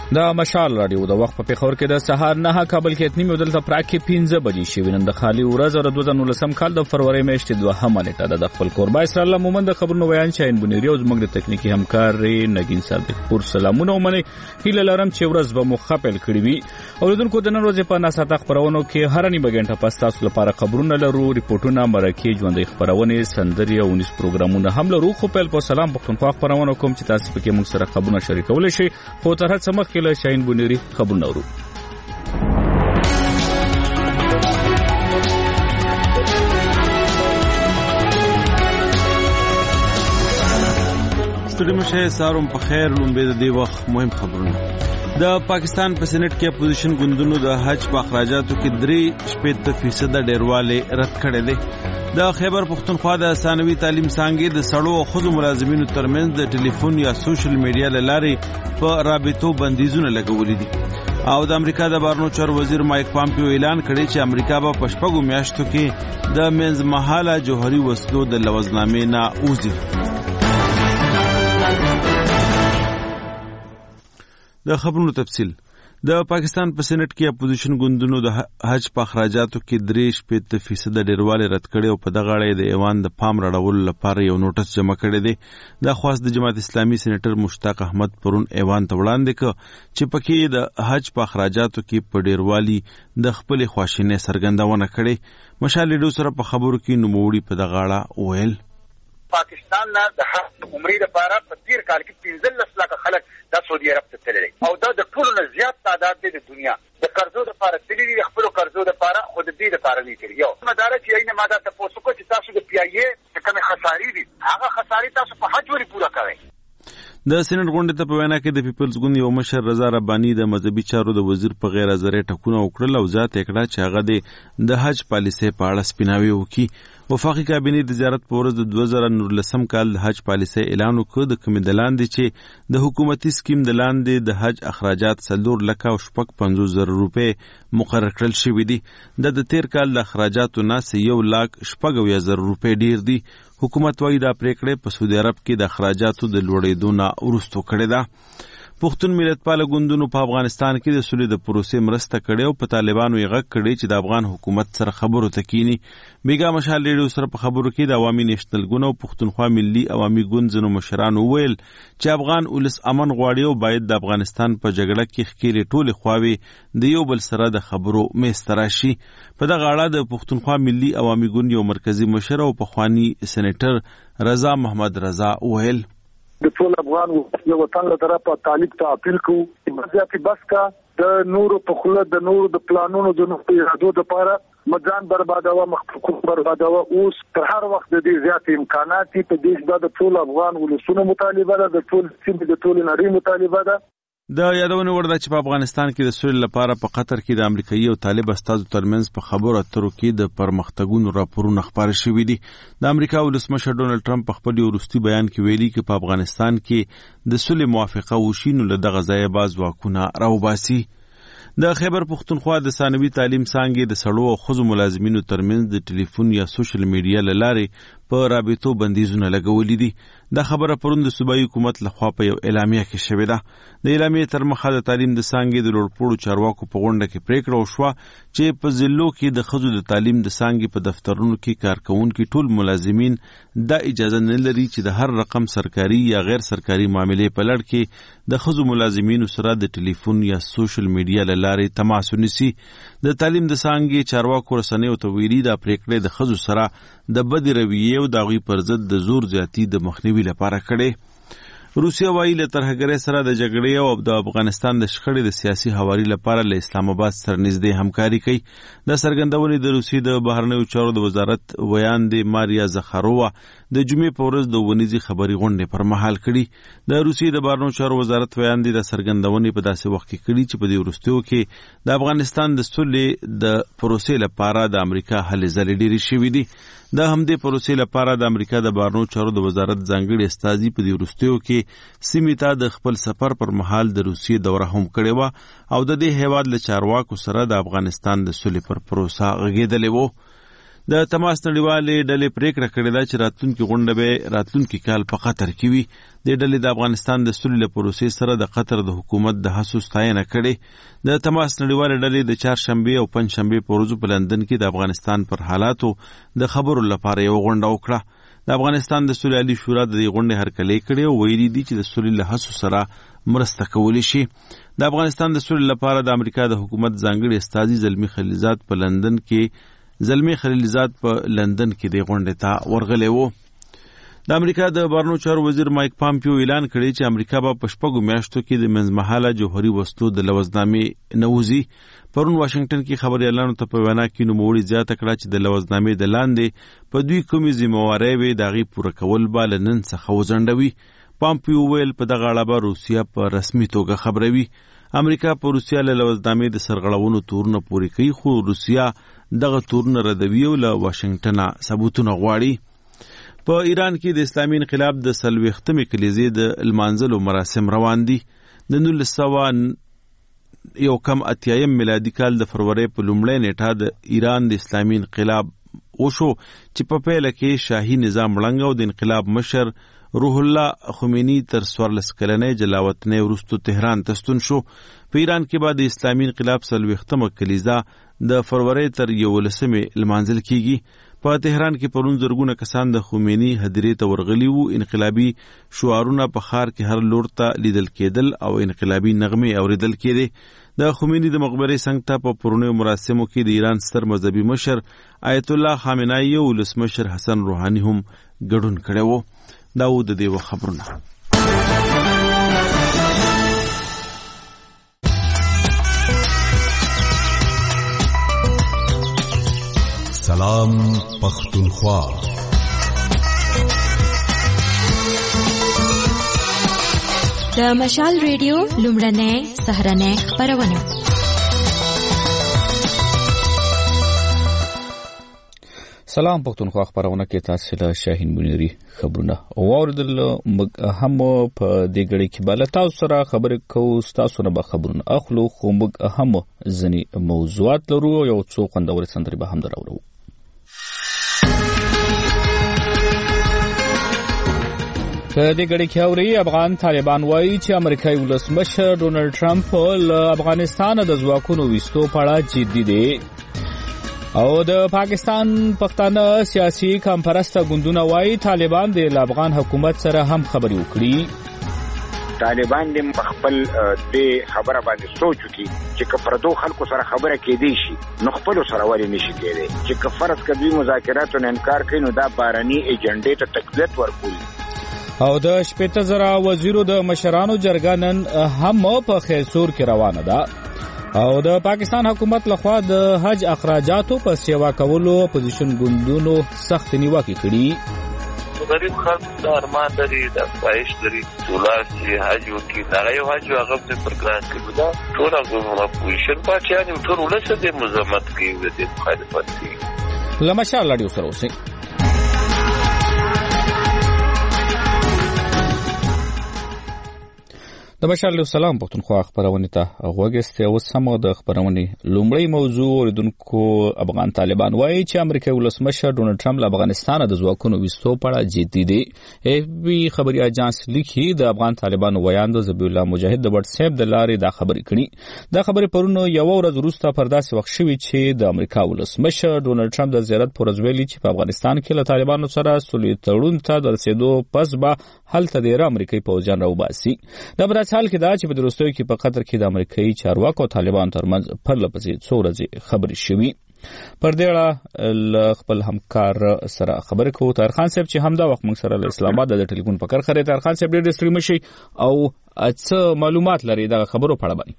د مشال رادیو د وخت په پیښور کې د سهار 9 کابل کې اتنی مودل ته پراکې 15 بجې شوې نن د خالي ورځ او 2019 کال د فروری میاشتې 2 نیټه د خپل قربا اسرائیل مومند خبرونو بیان شاین بنيري او زموږ د تکنیکی همکار نگین صادق پور سلامونه ومني هیله لرم چې ورځ به مخاپل کړی وي او دونکو د نن ورځې په ناساته خبرونو کې هر نیمه غنټه پس تاسو لپاره خبرونه لرو ریپورتونه مرکه ژوندۍ خبرونه سندري او نس پروګرامونه هم لرو خو په سلام پښتونخوا خبرونه کوم چې تاسو پکې موږ سره خبرونه شریکول شي خو تر هڅه مخکې له شاین بنيري خبرونه ورو ستړي مشه ساروم په خیر لومبه د دې وخت مهم خبرونه د پاکستان په سېنات کې اپوزیشن ګوندونو د حج په اخراجاتو کې 3% ډیرواله رد کړی دی د خیبر پښتونخوا د ثانوي تعلیم څانګې د سړو او ښځو ملازمینو ترمنځ د ټلیفون یا سوشل میډیا لارې په رابطو بندیزونه لګولي دي او د امریکا د بهرنیو چارو وزیر مایک پامپیو اعلان کړی چې امریکا به په شپږو میاشتو کې د منځمهاله جوهري وسلو د لوزنامې نه وځي. د خبرونو تفصیل د پاکستان په سېنات کې اپوزیشن ګوندونو د حج په اخراجاتو کې 3% ډیرواله رد کړي او په دغه اړه د ایوان د پام راړولو لپاره یو نوټس جمع کړی دی. د خواست د جماعت اسلامي سېنیټر مشتاق احمد پرون ایوان ته وړاندې کړ چې پکې د حج په اخراجاتو کې په ډیروالي د خپل خواشینۍ څرګندونه کړي. مشال لیډو سره په خبرو کې نوموړي په دغه اړه ویل پاکستان نه د حج عمرې لپاره په تیر کال کې 15 لک خلک د سعودي عرب ته تللي او دا د ټولو نه زیات تعداد دی د دنیا د قرضو لپاره تللي د خپل قرضو لپاره خود دې لپاره نه کړی یو مدارک یې نه ماده تاسو کو چې تاسو د پی ای ای کومه خسارې دي هغه خسارې تاسو په حج وري پوره کوئ. د سېنات غونډې ته په وینا کې د پیپلز ګوند یو مشر رضا رباني د مذهبي چارو د وزیر په غیر حاضرۍ ټکونه وکړل او ذات یې کړه چې هغه د حج پالیسۍ په اړه سپیناوی وکړي. وفاقي کابینې د زیارت په ورځ د 2019 کال د حج پالیسۍ اعلان وکړ د کومې د لاندې چې د حکومتي سکیم د لاندې د حج اخراجات 4,50,000 روپۍ مقرر کړل شوي دي. د تیر کال د اخراجاتو نه 1,50,000 روپۍ ډیر دي. حکومت وايي دا پریکړه په سعودي عرب کې د اخراجاتو د لوړېدو نه وروسته کړې ده. پښتون ملتپال ګوندونو په افغانستان کې د سولې د پروسې مرسته کړې او په طالبانو یې غږ کړی چې د افغان حکومت سره خبرو ته کینی. بیګا مشال لیډو سره په خبرو کې د عوامي نېشنل ګوند او پښتونخوا ملي عوامي ګوند ځینو مشرانو ویل چې افغان ولس امن غواړي او باید د افغانستان په جګړه کې ښکېلې ټولې خواوې د یو بل سره د خبرو میز ته راشي. په دغه اړه د پښتونخوا ملي عوامي ګوند یو مرکزی مشر او پخوانی سېنیټر رضا محمد رضا ویل د ټول افغان وطن له طرفه طالب ته اپیل کوو چې مزياتي بس کا د نورو په خله د نورو د پلانونو د نورو ارادو لپاره مجان بربادوه مخکوم بربادوه اوس تر هر وخت د دې زیات امکانات په دې د ټول افغان ولسونو مطالبه ده د ټول سیمې د ټول نړۍ مطالبه ده. د یادونه ورده چې په افغانستان کې د سولې لپاره په قطر کې د امریکایي او طالب استازو ترمنځ په خبرو اترو کې د پرمختګونو راپورونه خپاره شوي دي. د امریکا ولسمشر ډونالد ټرمپ په خپل وروستي بیان کې ویلي چې په افغانستان کې د سولې موافقه وشي نو له دغه ځایه باز واکونه راوباسي. د خیبر پښتونخوا د ثانوي تعلیم څانګې د سړو او ښځو ملازمینو ترمنځ د ټلیفون یا سوشل میډیا له لارې په رابطو بندیزونه لګولي دي. دا خبره پرون د صوبایي حکومت لخوا په یو اعلامیه کې شوې ده. د اعلامیې تر مخه د تعلیم د څانګې د لوړپوړو چارواکو په غونډه کې پریکړه وشوه چې په ضلعو کې د ښځو د تعلیم د څانګې په دفترونو کې کارکوونکي ټول ملازمین دا اجازه نه لري چې د هر رقم سرکاري یا غیر سرکاري معاملې په لړ کې د ښځو ملازمینو سره د ټلیفون یا سوشل میډیا له لارې تماس ونیسي. د تعلیم د څانګې چارواکو رسنیو ته ویلي دا پریکړه د ښځو سره د بدې رویې او د هغوی پر ضد د زور زیاتي د مخنیوي لپاره کړې. روسیه وایي له ترهګرۍ سره د جګړې او د افغانستان د شخړې د سیاسي هواري لپاره له اسلام آباد سره نږدې همکاري کوي. دا څرګندونې د روسیې د بهرنیو چارو د وزارت ویاندې ماریا زخارووا د جمعې په ورځ د ونیزي خبري غونډې پر مهال کړي. د روسیې د بهرنیو چارو وزارت ویاندې د څرګندونې په داسې وخت کې کړي چې په دې وروستیو کې د افغانستان د سولې د پروسې لپاره د امریکا هلې ځلې ډېرې شوي دي. د همدې پروسې لپاره د امریکا د بهرنیو چارو د وزارت ځانګړي استازي په دې وروستیو کې سیمې ته د خپل سفر پر مهال د روسیې دوره هم کړې وه او د دې هیواد له چارواکو سره د افغانستان د سولې پر پروسه غږېدلې وه. د تماس نړیوالې ډلې پریکړه کړې ده چې راتلونکي غونډه به راتلونکي کال په قطر کې وي. د ډلې د افغانستان د سولې له پروسې سره د قطر د حکومت د هڅو ستاینه کړې. د تماس نړیوالې ډلې د چهارشنبې او پنجشنبې په ورځو په لندن کې د افغانستان پر حالاتو د خبرو لپاره یو غونډه وکړه. د افغانستان د سولې عالی شورا د دې غونډې هرکلی کړی او ویلي دي چې د سولې له هڅو سره مرسته کولی شي. د افغانستان د سولې لپاره د امریکا د حکومت ځانګړي استازي زلمی خلیلزاد په لندن کې د غونډې ته ورغلی وو. د امریکا د بهرنیو چارو وزیر مایک پامپیو اعلان کړی چې امریکا به په 6 میاشتو کې د منځمهاله جوهري وسلو د لوزنامې نه وځي. پرون واشنگټن کې خبريالانو ته په وینا کې نوموړي زیاته کړه چې د لوزنامې د لاندې په دوی کومې ذمہوارۍ وي د هغې پوره کول به له نن څخه وځنډوي. پامپیو ویل په دغه اړه به روسیه په رسمي توګه خبروي. امریکا په روسیه له لوزنامې د سرغړونو تورونه پورې کوي خو روسیه دغه تورونه ردوي او له واشنگټنه ثبوتونه غواړي. په ایران کې د اسلامي انقلاب د 40مې کلیزې د لمانځلو مراسم روان دي. د 1980 میلادي کال د فروری په لومړۍ نیټه د ایران د اسلامي انقلاب وشو چې په پیله کې شاهي نظام ړنګ او د انقلاب مشر روح الله خمینی تر 14 کلنۍ جلاوطنۍ وروسته تهران ته ستون شو. په ایران کې به د اسلامي انقلاب 40مه کلیزه د فروری تر 11مې لمانځل کیږي. په تهران کې پرون زرګونه کسان د خمینی هدیرې ته ورغلي وو. انقلابي شعارونه په ښار کې هر لور ته لیدل کېدل او انقلابي نغمې اوریدل کېدې. د خمینی د مقبرې څنګ ته په پرونیو مراسمو کې د ایران ستر مذهبي مشر آیت الله خامنه‌ای او ولسمشر حسن روحاني هم ګډون کړی وو. دا و د دې خبرونه. سلام پختونخوا. د مشال ریډیو لومړنۍ سهارنۍ خپرونه. سلام پختونخوا خبرونه کې تاسو له شاهین بنيري خبرونه اوریدل. هم په دې غړي کې بل تاسو سره خبرې کوو. تاسو نه به خبرونه اخلو خو موږ هم ځنی موضوعات لرو. یو څو خوندورې سندرې به هم درو. په دې غړي کې اوري افغان طالبان وایي چې امریکایي ولسمشر ډونالد ټرمپ له افغانستان د ځواکونو وستو په اړه جدي دي. او د پاکستان پښتانه سیاسي کمپرسته ګوندونه وایي طالبان د افغان حکومت سره هم خبرې وکړي. طالبان د خپل د خبره باندې سوچ وکړي چې کفردو خلکو سره خبره کېدی شي نو خپل سره ولې نشي کېدی چې کفرت کدي مذاکراتو نه انکار کوي نو دا باراني ایجنډې ته تقویت ورکوي. او د 80,000 وزیرو د مشرانو جرګه نن هم په خیسور کې روانه ده. او د پاکستان حکومت لخوا د حج اخراجاتو په سیوا کولو اپوزیشن ګوندونو سخت نیوکه کړي. غریب خلک د ارمان لري د خواهش لري دولار چې حج وکړي دا یو حج هغه په پروګرام کې بوده ټول هغه اپوزیشن پارټیان ټول ولسه د مزاحمت کوي د مخالفت کوي. لمشال لړیو سره اوسئ. د بشار له سلام پختونخوا خبرونه ته غوږسته. اوس هم د خبرونه لومړی موضوع اوریدونکو افغان طالبان وایي چې امریکایي ولسمشر ډونالد ټرمپ له افغانستان د ځواکونو وستو په اړه جدي دي. اف بي خبري اژانس لیکي د افغان طالبانو ویاند زبیح الله مجاهد د واتس اپ د لارې دا خبرې کړي. دا خبرې پرونو یو ورځ وروسته پر داسې وخت شوې چې د امریکا ولسمشر ډونالد ټرمپ د زیارت پر ورځ ویلي چې په افغانستان کې له طالبانو سره سولې تړون ته د رسیدو پس به هلته د امریکایي پوځیان راوباسي. دا حال کې دا چې په دروستیو کې په قطر کې د امریکایي چارواکو او طالبان ترمنځ پرلپسې څو ورځې خبرې شوې. پر دې اړه خپل همکار سره خبرې کوو. طاهر خان صاحب چې همدا وخت موږ سره له اسلام آباد د ټلیفون په کار خبرې. طاهر خان صاحب ډېر ستړي مشي او څه معلومات لري دا خبرو په اړه باندې؟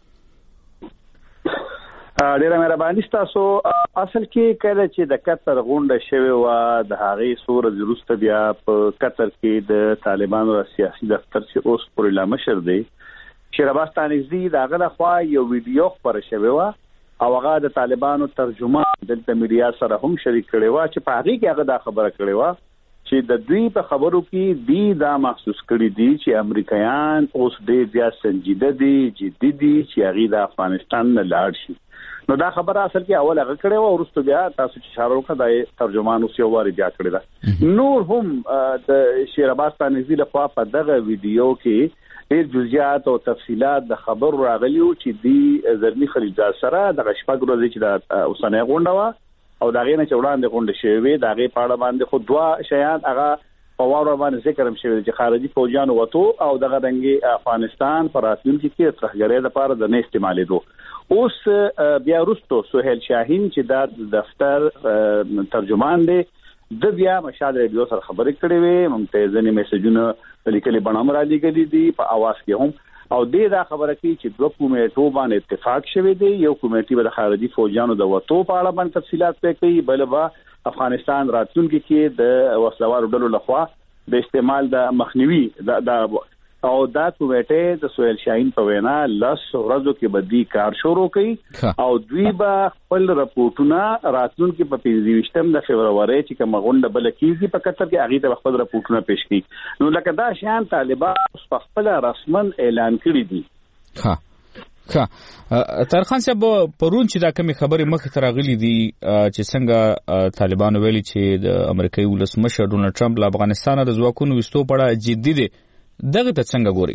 ډیره مهرباني تاسو. اصل کې کله چې د قطر غونډه شوه و د هغې سور وروسته بیا په قطر کې د طالبانو سیاسي دفتر چې اوس پر اعلان مشر دی شهرباز تانیزی داغه لخوا یو ویډیو خبره شوه و او هغه د طالبانو ترجمان دلته میډیا سره هم شریک کړي و چې په هغه کې هغه دا خبره کړي و چې د دوی په خبرو کې دی دا محسوس کړي دي چې امریکایان اوس ډېر زیات سنجیده دي جدي دي چې هغه د افغانستان نه لاړ شي. نو دا خبره اصل کې اول هغه کړي او ورسته بیا تاسو چې اشاره وکړه د ترجمان اوس یو واری بیا کړی دا. نور هم د شیر عباس تانیزی له خوا په دغه ویډیو کې ډېر جزئیات او تفصيلات د خبر راغلیو چې دی زرمي خلیلزاد سره د شپږ ورځې چې د اوسنۍ غونډه وا او دا غینه چې وړاندې غونډه شوې دا غي پاړه باندې خو دوا شیان هغه په واره باندې ذکر هم شوی چې خارجي فوجانو وته او دغه دنګي افغانستان پر راتلونکي کې ترهګرۍ لپاره د نه استعمالېدو. اوس بیا وروسته سهیل شاهین چې دا دفتر ترجمان دی د بیا مشال ریډیو سره خبرې کړې وې ممتازنی میسجونه لیکلي بڼه را لګلې دي په اواز کې هم او دا خبره کوي چې دوه کمیټو باندې اتفاق شوی دی. یو کمیټه به د خارجي فوجانو د وټو په اړه باندې تفصيلات کوي بل به افغانستان راتلونکي کې د وسلوارو ډلو لخوا د استعمال د مخنیوي د او دا کمیټه د سهیل شاهین په وینا لس ورځو کې بدی کار شروع کړي او دوی به خپل راپورټونه راتلونکي په 25 د فبراير چې کوم غونډه بل کېږي په قطر کې هغه ته خپل راپورټونه پېښ کړي. نو لکه دا شان طالبان په خپل رسمن اعلان کړی دي. ترخان صاحب پرون چې دا کومه خبره مخ ته راغلي دي چې څنګه طالبان ویلي چې د امریکایي ولسمشر ډونالد ټرمپ له افغانستان د ځواکونو وستو په اړه جدي دي دغه ته څنګه ګوري؟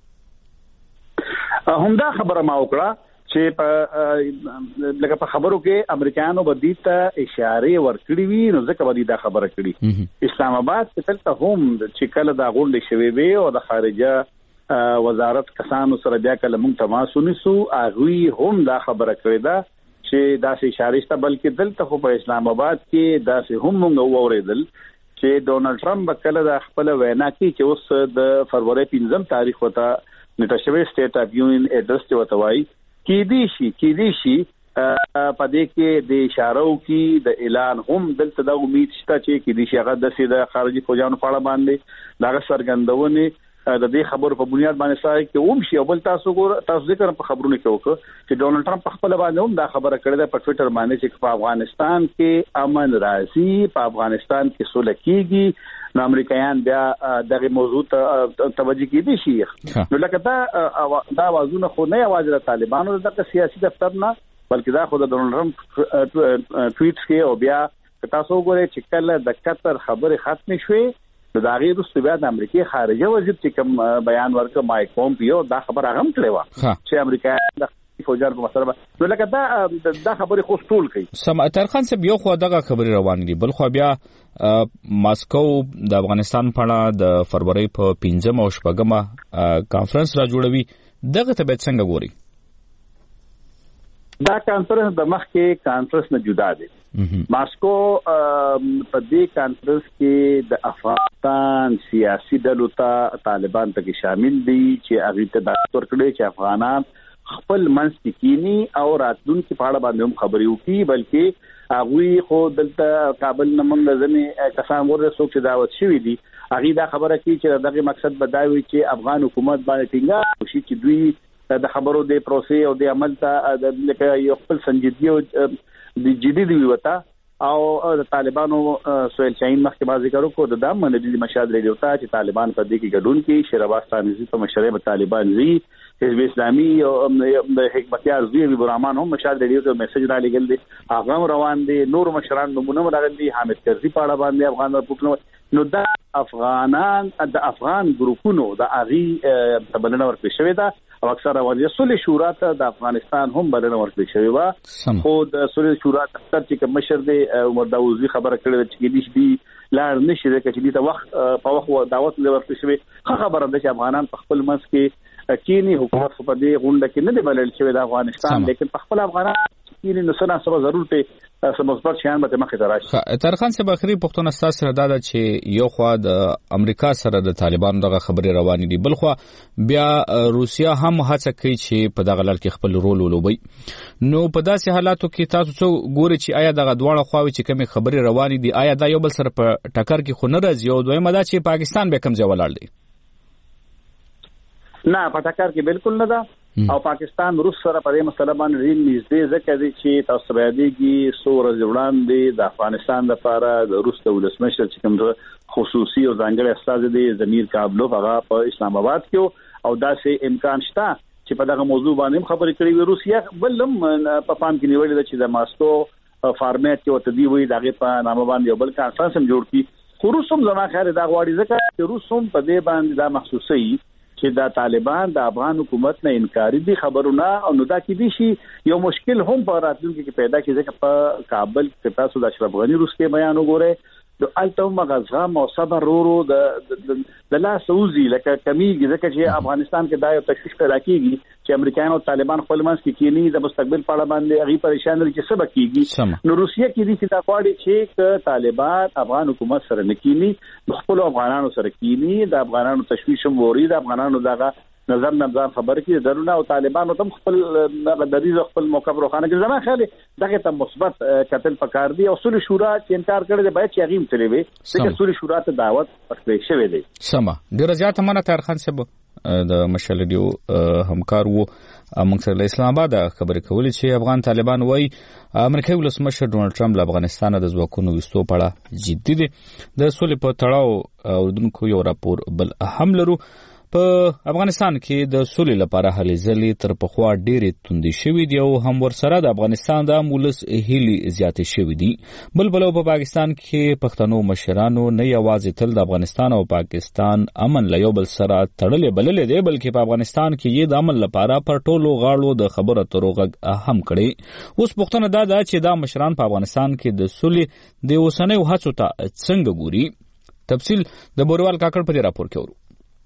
همدا خبره ما وکړه چې په لکه په خبرو کې امریکایانو باندې ته اشاره ورکړي وي نو ځکه باندې دا خبره کړي. اسلام آباد ته تل هم چې کله دا غونډه شوي وي او د خارجه وزارت کسانو سره بیا کله موږ تماس ونیسو هغه هم دا خبره کړې ده چې دا سه اشاره شته بلکې دلته خو په اسلام آباد کې دا سه هم موږ اوریدل چې ډونالد ټرمپ کله د خپل وینا کې چې اوس د فروری 15 تاریخ وته نتشوي سټیټ اف یونین اډرس ته وتوي کې دي شي په دې کې د اشارو کې د اعلان هم دلته د امید شته چې کې دي شي هغه د سیده خارجي فوجانو په اړه باندې دا سرګندونه د دې خبرو په بنیاد باندې سره کې شي او بل تاسو ذکر په خبرونو کې وکړه چې ډونالد ټرمپ خپل باندې هم دا خبره کړې ده په ټوئیټر باندې چې په افغانستان کې امن راځي په افغانستان کې سوله کیږي نو امریکایان بیا دغه موضوع ته توجه کوي شي. نو لکه دا وازونه خو نه یوازې د طالبانو د سیاسي دفتر نه بلکې دا خو د ډونالد ټرمپ ټویټ کې او بیا تاسو وګورئ چې کله د قطر خبره ختم شوه دا غیر بیا د امریکای خارجه وزیر چې کوم بیان ورکړ مایک پومپیو دا خبره هم کړې و چې امریکا د فوجار په مسله نو لکه دا خبره خو ټول کوي. ترخان صاحب یو خو دغه خبره روان دي بل خو بیا ماسکو د افغانستان په اړه د فروری په 15 او 16 کانفرنس را جوړوي دغه ته به څنګه ګوري؟ دا کانفرنس د مخ کې کانفرنس نه جدا دي. ماسکو په دې کانفرنس کې د افغانستان سیاسي ډلو ته طالبان ته شامل دي چې هغه ته دعوت ورکړي چې افغانان خپل منځ کې کینی او راتلونکي په اړه باندې هم خبرې وکړي بلکې هغه خو دلته کابل نه موږ ځنې کسان ورسره چې دعوت شوی دي هغه دا خبره کوي چې دغه مقصد بداوي چې افغان حکومت باندې ټینګه وشي چې دوی د خبرو د پروسې او د عمل ته د یو خپل سنجیدګي او د جدي دی وتا او د طالبانو سهیل شاهین مخکې باز ذکر وکړو د دامن د مشاد ریډیو ته چې طالبان په دې کې ګډون کوي شیر عباس تانیزی په مشرۍ به طالبان زی حزب اسلامي او د حکمتیار زوی ابو الرحمن هم مشاد ریډیو ته میسج را لګل دي هغه روان دي نور مشران نمونه راغلي دي حامد کرزي په اړه باندې افغان رپورټونه نو د افغان ګروپونو د اغي تبلنه ورکړي شوی دا او اکثره وجه صلح شورا ته د افغانستان هم بلنه ورکړي شوی و خو د صلح شورا دفتر چې مشر دی عمر داوودی خبره کړې چې دې لاړ نشي د کچې د وخت په وخت دعوت ورکړي شوی خبره ده چې افغانان په خپل منځ کې چینی حکومت په دې غونډه کې نه دی بلل شوی د افغانستان لیکن په خپل افغانان چینی نو سره سره ضرورت سمثبت شیان به مخه تراشي. ترخان صاحب اخري پښتون استاد سره دا چې یو خوا د امریکا سره د طالبانو دغه خبرې روانې دي بل خوا بیا روسیا هم هڅه کوي چې په دغه لړ کې خپل رول ولوبي نو په داسې حالاتو کې تاسو څو ګوري چې آیا دغه دواړه خواوې چې کومه خبرې روانې دي آیا دا یو بل سره په ټکر کې خو نه راځي او دویمه دا چې پاکستان به کوم ځای ولاړ دی؟ نه په ټکر کې بالکل نه ده او پاکستان روس سره په دې مسله باندې نږدې ځکه چې تاسو باندې سور وړاندې د افغانستان لپاره د روس د ولسمشر چې کوم خصوصي او ځانګړي استاد دی ضمیر کابلوف هغه په اسلام آباد کې او دا سه امکان شته چې په دغه موضوع باندې خبرې کړې وي. روسیا بلم په پام کې نیولې ده چې د ماسکو فارمیټ کې وته دی وي دغه په نامه باندې یو بل کانفرنس هم جوړ کړي. خو روس هم زما خیال دا غواړي ځکه چې روس هم په دې باندې دا محسوسي چې دا طالبان د افغان حکومت نه انکاري دي خبرونه او نو دا کې دي شي یو مشکل هم په راتلونکي کې پیدا کیږي چې په کابل کې تاسو د اشرف غنی روس کې بیان وګورئ د التو مغزغام او صبر ورو د لا سوزي لکه کمیږي ځکه چې افغانستان کې دا یو تشویش پیدا کیږي چې امریکایان او طالبان خپل منځ کې کینی د مستقبل په اړه باندې هغه پریشان دي چې سبا کیږي. نو روسیا کې دي چې دا غواړي چې طالبان افغان حکومت سره نکینی خپل افغانانو سره کینی د افغانانو تشویش موري د افغانانو دغه نظر نظر خبر کې ضروري او طالبانو تم خپل دریز خپل موقف روخانه کې زما خیال دغه ته مثبت قتل پکار دی او اصول شورا چې انکار کړی دی باید چې هغه متلوي چې اصول شورا ته دعوت ورکړي شوی دی. سما ډیر زیات منه طاهر خان صاحب د مشال ډیو همکار وو موږ سره اسلام آباد خبرې کولې چې افغان طالبان وایي امریکایي ولسمشر ډونالد ټرمپ له افغانستان د ځواکونو وستو په اړه جدي دي. د سولې په تړاو اردوونکو یو راپور بل اهم لرو. په افغانستان کې د سولې لپاره هلې ځلې تر پخوا ډېرې توندې شوې دي او هم ورسره د افغانستان د ولس هیلې زیاتې شوې دي. بل په پاکستان کې پښتنو مشرانو نه یوازې تل د افغانستان او پاکستان امن له یو بل سره تړلې بللې دی بلکې په افغانستان کې یې د امن لپاره پر ټولو غاړو د خبرو اترو غږ هم کړی. اوس پوښتنه دا ده چې دا مشران په افغانستان کې د سولې د اوسنیو هڅو ته څنګه ګوري. تفصیل د بوروال کاکړ په راپور کې ورو.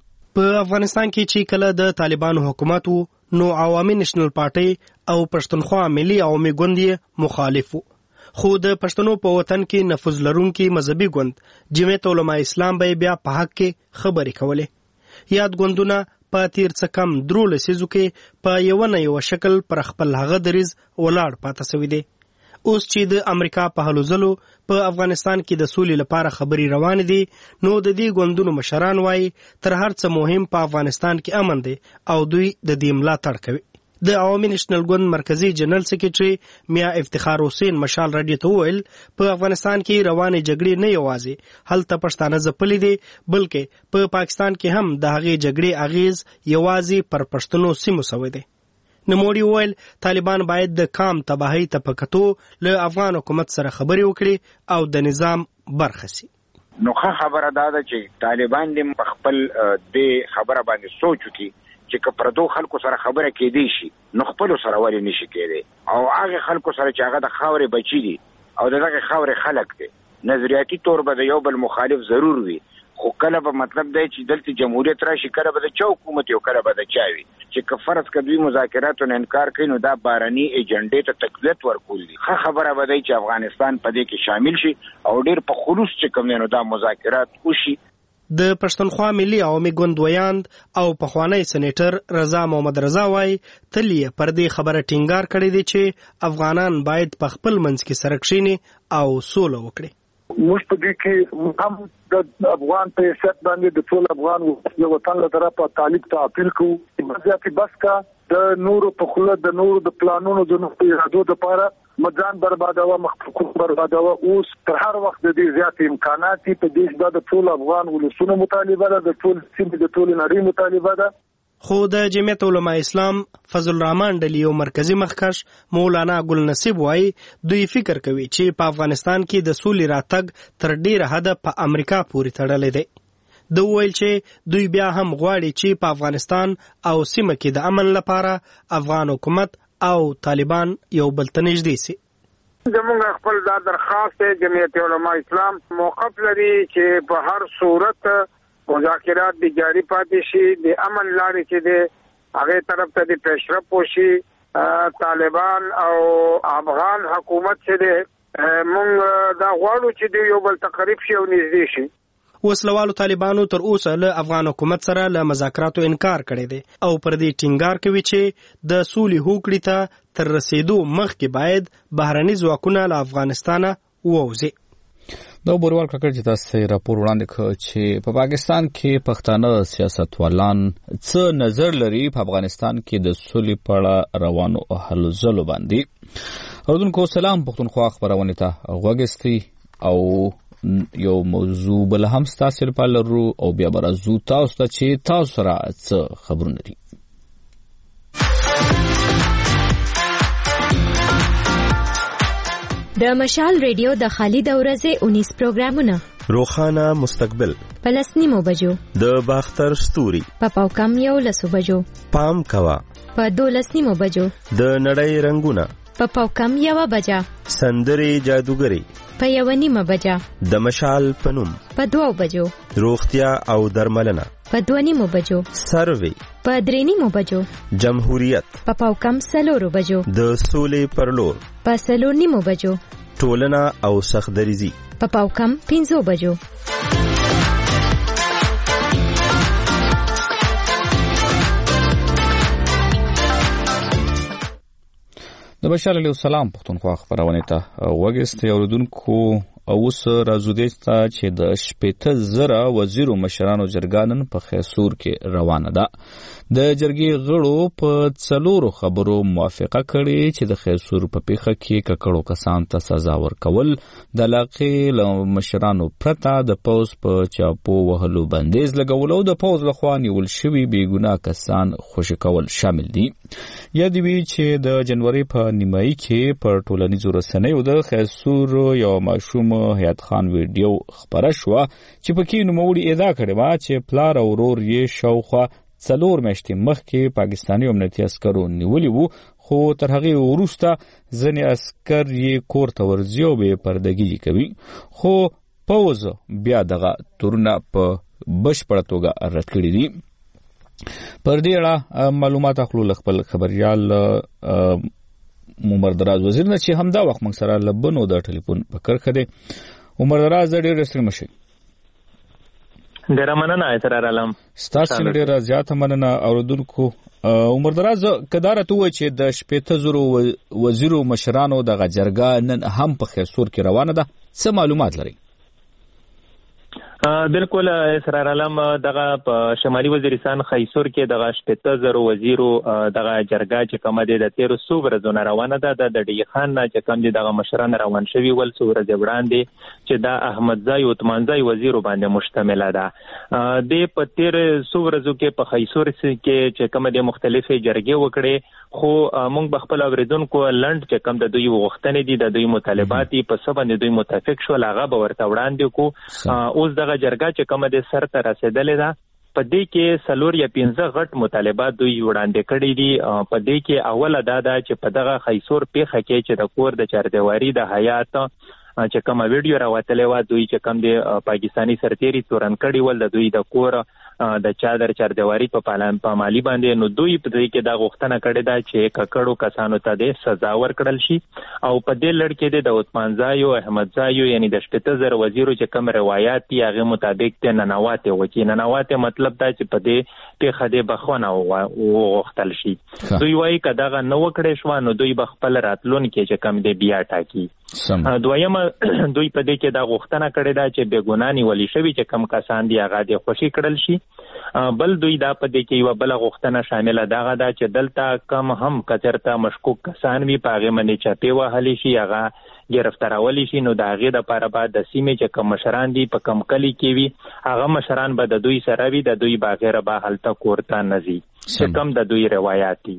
په افغانستان کې چې کله د طالبانو حکومت وو نو عوامي نېشنل پارټي او پښتونخوا ملي عوامي ګوند یې مخالف وو. خو د پښتنو په وطن کې نفوذ لرونکي مذهبي ګوند جمعیت علماء اسلام به بیا په حق کې خبرې کولې. یاد ګوندونه په تیر څه کم 3 لسیزو کې په یو نه یو شکل پر خپل هغه دریز ولاړ پاتې شوی دی. اوس چې د امریکا په هلو ځلو په افغانستان کې د سولې لپاره خبرې روان دي نو د دې ګوندونو مشران وایي تر هر څه مهم په افغانستان کې امن دی او دوی د دې ملاتړ کوي. د عوامي نېشنل ګوند مرکزی جنرال سکرټري میا افتخار حسین مشال رادیو ته وویل په افغانستان کې روانې جګړې نه یوازې هلته پښتانه ځپلي دي بلکې په پاکستان کې هم د هغې جګړې اغیز یوازې پر پښتنو سیمو شوی دی. نموړي وویل طالبان باید د کام تباهۍ ته په کتو له افغان حکومت سره خبرې وکړي او د نظام برخه سي. نو خبره دا ده چې طالبان دې په خپل د خبره باندې سوچ وکړي چې که پردو خلکو سره خبره کېدی شي نو خپل سره ولې نشي کېدی او هغه خلکو سره چې هغه د خاورې بچي دي او دغه خاورې خلک دي نظریاتي طور به د یو بل مخالف ضرور وي خو کله به مطلب دی چې دلته جمهوریت راشي کله به د چا حکومت یو کله به د چا وي چې که فرض کړي مذاکراتو نه انکار کوي نو دا باراني ایجنډې ته تقویت ورکول دي. خبره به دی چې افغانستان په دې کې شامل شي او ډیر په خلوص چې کوم نو دا مذاکرات وشي. د پښتونخوا ملي عوامي ګوند ویاند او پخوانی سېنیټر رضا محمد رضا وایي تل یې پر دې خبره ټینګار کړی دی چې افغانان باید په خپل منځ کې سره کښیني او سوله وکړي. موږ په دې کې هم د افغان په حیثیت باندې د ټول افغان یو وطن له طرفه طالب ته اپیل کوو چې بس کا د نورو په خله د نورو د پلانونو د نورو ارادو لپاره مجان بربادوه مخکوم بربادوه اوس تر هر وخت د دې زیات امکانات په دې د ټول افغان ولسونو مطالبه ده د ټول سیمې د ټول نړۍ مطالبه ده. خو د جمعیت علماء اسلام فضل الرحمن ډلې یو مرکزی مخکش مولانا ګل نصیب وایي دوی فکر کوي چې په افغانستان کې د سولې راتګ تر ډیره حده په امریکا پورې تړلی دی. د ویل چې دوی بیا هم غواړي چې په افغانستان او سیمه کې د امن لپاره افغان حکومت او طالبان یو بل ته نږدې سي. زموږ خپل دا درخواست دی جمعیت علماء اسلام موقف لري چې په هر صورت مذاکرات دی جاری پاتې شي د امن لارې چې دی هغه طرف ته د پیشرفت وشي. طالبان او افغان حکومت چې دی مونږ دا غواړو چې دی یو بل تقریب شي او نږدې شي. وسلوالو طالبانو تر اوسه له افغان حکومت سره له مذاکراتو انکار کړی دی او پر دې ټینګار کوي چې د سولې هوکړې ته تر رسیدو مخکې باید بهرني ځواکونه له افغانستانه ووځي. دا بوروال کاکړ چې تاسو راپور وړاندې کړ چې په پاکستان کې پښتانه سیاستوالان څه نظر لري په افغانستان کې د سولې په اړه روانو هلو ځلو باندې. اردوونکو سلام پښتونخوا خبرونه ته غوږستي او یو موضوع بل هم ستاسو لپاره لرو او بیا برازو تاسو ته چې تاسو سره څه خبرونه دي. د مشال ریډیو د خالد ورځې 19 پروګرامونه، روخانه مستقبل، پلسنیمو بجو، د باختر ستوري، په پاوکم 11 بجو، پام کوا، په 12 بجو، د نړۍ رنگونه، په پاوکم 1 بجا، سندري جادوګری، په 1 بجا، د مشال پنوم، په 2 بجو، روغتیا او درملنه، په 2 بجو، سروي، په 3 بجو، جمهوریت، په پاوکم 4 بجو، د سولې پرلور، په 4 بجو، ټولنه او سخدریزي، په پاوکم 5 بجو. د بشار علیه السلام پښتونخوا خبرونه ته وګورئ. اوریدونکو اوس راځو دې ته چې د 80,000 وزیرو مشرانو جرګانن په خیسور کې روانه ده. د جرګې غړو په 4 خبرو موافقه کړې چې د خیسور په پیخه کې ککړو کسان ته سزا ورکول، د علاقې له مشرانو پرته د پوز په چاپو وهلو بندیز لګول او د پوز لخوا نیول شوي بېګناه کسان خوشي کول شامل دي. یاد وی چې د جنوري په نیمایي کې پر ټولنیزو رسنیو د خیسور یو ماشوم حیات خان ویډیو خبره شوه چې پکې نوموړي ادعا کړې وه چې پلار او ورور یې شاوخوا 4 میاشتې مخکې پاکستاني امنیتي عسکرو نیولي وو، خو تر هغې وروسته ځینې عسکر یې کور ته ورځي او بې پردګي کوي، خو پوځ بیا دغه تورونه په بشپړه توګه رد کړي دي. پر دې اړه معلومات اخلو له خپل خبريال عمر دراز وزیر نه چې همدا وخت موږ سره لبنو د ټلیفون په کرخه دی. عمر دراز ډېر ستړي مشي. ډېر مننه اسرار علم. ستاسو ډېر زیات مننه اوریدونکو. عمر دراز کدارته و چې د 80,000 وزیرو مشرانو د جرګه نن هم په خیسور کې روانه ده، څه معلومات لري؟ بالکل اسرار علم، دغه په شمالي وزیرستان خیسور کې دغه 80,000 وزیرو دغه جرګه چې کومه د 13 ورځو نه روانه ده، د ډی خان نه چې کوم دغه مشران روان شوي ول څو ورځې وړاندې چې د احمدزای او عثمانزای وزیرو باندې مشتمله ده. د په 13 ورځو کې په خیسور کې چې کومه د مختلفې جرګې وکړي، خو موږ بخپل اوریدونکو لند چې کوم د دوی وغوښتنې دي، د دوی مطالبات په څه باندې دوی متفق شول، هغه به ورته وړاندې کو. اوس دغه جرګه چې کومه د سر ته رسیدلې ده، په دې کې 4 یا 15 غټ مطالبات دوی وړاندې کړي دي. په دې کې اوله دا ده چې په دغه خیسور پیخه کې چې د کور د چاردیواري د حیات چې کومه ویډیو راوتلې و، دوی چې کوم د پاکستاني سرتیري تورن کړي ول د دوی د کور د چادر چاردیواري په مالی باندې، نو دوی په دې کې دا غوښتنه کړې ده چې ککړو کسانو ته د سزا ورکړل شي. او په دې لړ کې د عثمانزایو احمدزایو یعنی د 80,000 وزیرو چې کوم روایت دي هغه مطابق ته ننواته وکي. ننواته مطلب دا چې په دې پیخه د بخونه وغوښتل شي. دوی وایي کداغه نو وکړې شو نو دوی بخپل راتلون کې چې کوم د بیا ټاکی. دویمه دوی په دې کې دا غوښتنه کړې ده چې بېګناه نیولي شوي چې کم کسان دي هغه د خوشي کړل شي. بل دوی دا په دې کې یو بل غوښتنه شامله ده چې دلته کم هم کچرته مشکوک کسان وي په هغه باندې چاپی وهلي شي، هغه گرفتارولی شي. نو د هغې دپاره به د سیمې چې کوم مشران دي په کم کلي کې وي، هغه مشران به د دوی سره وي، د دوی بغیر به هلته کور ته نه ځي چې کم د دوی روایات دي.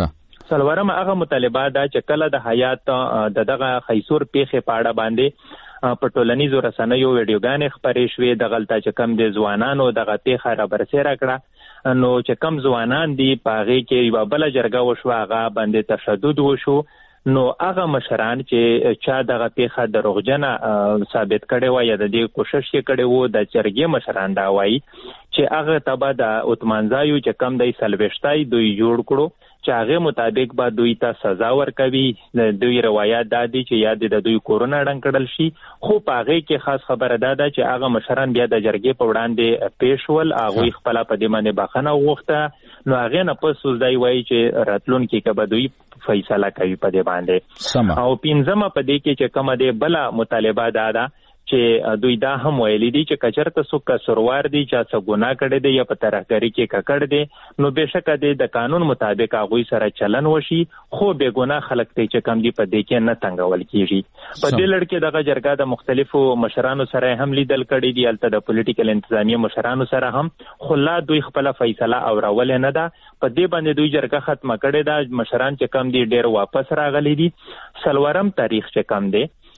څلورم هغه مطالبه ده چې کله د حیات د دغه خیسور پیښې په اړه باندې په ټولنیزو رسنیو ویډیوګانې خپرې شوې، د غلطه چې کم د ځوانانو دغه پیښه رابرسېره کړه. نو چې کم ځوانان دي په هغې کې یوه بله جرګه وشوه، هغه باندې تشدد وشو. نو هغه مشران چې چا دغه پیښه دروغجنه ثابت کړې وه یا د دې کوشش یې کړی و، د جرګې مشران دا وایي چې هغه ته به د عثمانزایو چې کم دی 40 دوی جوړ کړو چې هغه مطابق به دوی ته سزا ورکوي. دوی روایت دا دي چې یا د دوی کورونه ډنګ کړل شي، خو په هغه کې خاص خبره ده چې هغه مشران بیا د جرګې په وړاندې پیښ ول، هغه خپل په دې باندې بخښنه وغوښته. نو هغه نه پس دوی وایي چې راتلونکي کې به دوی فیصله کوي په دې باندې. او پنځمه په دې کې چې کومه ده بل مطالبه ده چې دوی دا هم ویلي دي چې کچرته څوک قصوروار دي، چا څه ګناه کړی دی یا په ترهګري کې ککړ دی، نو بېشکه دی د قانون مطابق هغوی سره چلن وشي، خو بې ګناه خلک ته چې کم دي په دې کې نه تنګول کېږي. په دې لړ کې دغه جرګه د مختلفو مشرانو سره هم لیدل کړي دي، هلته د پولیټیکل انتظامیه مشرانو سره هم، خو لا دوی خپله فیصله اورولې نه ده. په دې باندې دوی جرګه ختمه کړې ده. مشران چې کم دي ډېر واپس راغلي دي. 4 تاریخ چې کم دی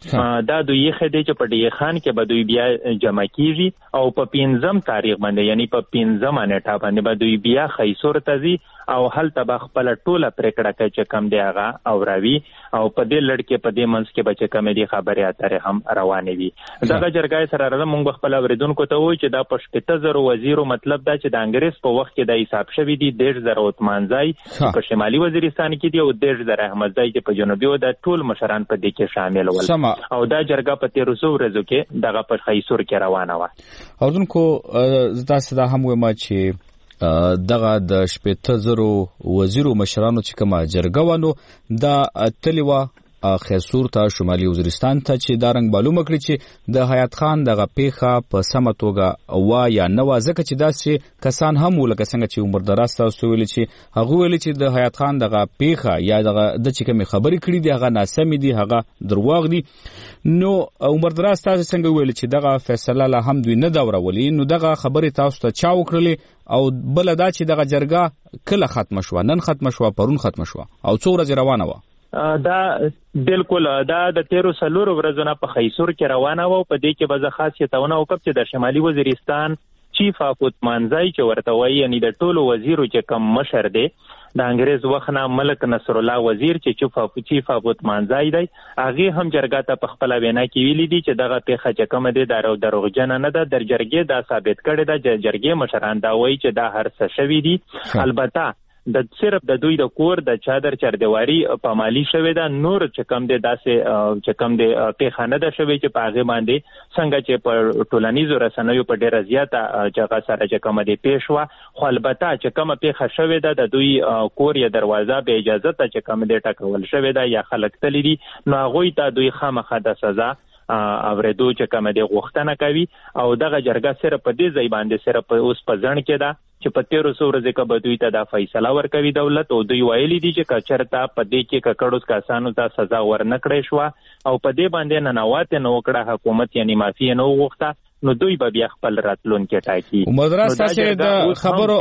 دا دوی خدای چې په ډی خان کې به دوی بیا جمع کیږي او په 15 تاریخ باندې یعنی په 15 نیټه باندې به دوی بیا خیسور ته ځي او هلته به خپل ټوله پریکړه کوي چې کم دی هغه اوروي او په دې لړ کې په دې منځ کې به چې کم دي خبرې اترې هم روانې وي. دغه جرګه سره موږ خپل اوریدونکو ته وایو چې دا په 70,000 وزیرو مطلب دا چې د انګریز په وخت کې د حساب شوی دي 1,000 عثمانزای په شمالي وزیرستان کې دی او 1,000 احمدزای چې په جنوبي او د ټول مشران په دې کې شامل ول او دا جرګه په 1300 ورځو کې دغه په خیسور کې روانه و. اوردونکو زدا صدا هم وما چې دغه د 70,000 وزیرو مشرانو چې کومه جرګه ونه دا تلیوا خیسور ته شمالي وزیرستان ته چې دا رنګ معلومه کړی چې د حیات خان دغه پیخه په سمه توګه وا یا نه وا ځکه چې داسې کسان هم ولکه څنګه چې عمر دراز تاسو ویل چې هغه ویل چې د حیات خان دغه پیخه یا دغه د چې کومه خبرې کړې دي هغه ناسمې دي هغه درواغ دي. نو عمر دراز تاسو څنګه ویل چې دغه فیصله لا هم دوی نه داورولي نو دغه خبرې تاسو ته چا وکړلې او بل دا چې دغه جرګه کله ختم شو نن ختم شو پرون ختم شو او څو ورځې روانه و؟ دا بالکل دا د 13 ورځې نه په خیسور کې روانه و. په دې کې به خاصیتونه وکړ چې د شمالي وزیرستان چیف اف عثمانزای چې ورته وایي یعنی د ټولو وزیرو چې کم مشر دی د انګریز وخت نه ملک نصر الله وزیر چې چیف اف عثمانزای دی هغه هم جرګه ته په خپل وینا کې ویلي دي چې دغه پیخه چې کوم دی دروغجن نه ده در جرګې دا ثابت کړی ده چې جرګې مشران دا وایي چې دا هر څه شوی دي. البته د صرف د دوی د کور د چادر چاردیواری په مالی شوی دا نور چې کم دی داسې چې کم دی پیخه نه ده شوی چې په هغه باندې څنګه چې په ټولنیزو رسنیو په ډیره زیاته جګه سره چې کوم دی پیښ و. خو البته چې کوم پیخه شوی ده د دوی کور یا دروازه به اجازه ته چې کوم دی ټکول شوی ده یا خلک تللی دي نو هغه ته دوی خامخا د سزا اوریدو چې کوم دی غوښتنه کوي او دغه جرګه سره په دې ځای باندې سره په اوس په ځن کې ده چې په 1300 ورځې کې به دوی ته دا فیصله ورکوي دولت او دوی ویلي دي چې کچرته په دې کې ککړوس کسانو ته سزا ورنکړې شو او په دې باندې ننوات نه وکړه حکومت یعنی معافي نه وغوښته نو دوی به بیا خپل راتلونکي ټاکي. مدرسه چې د خبرو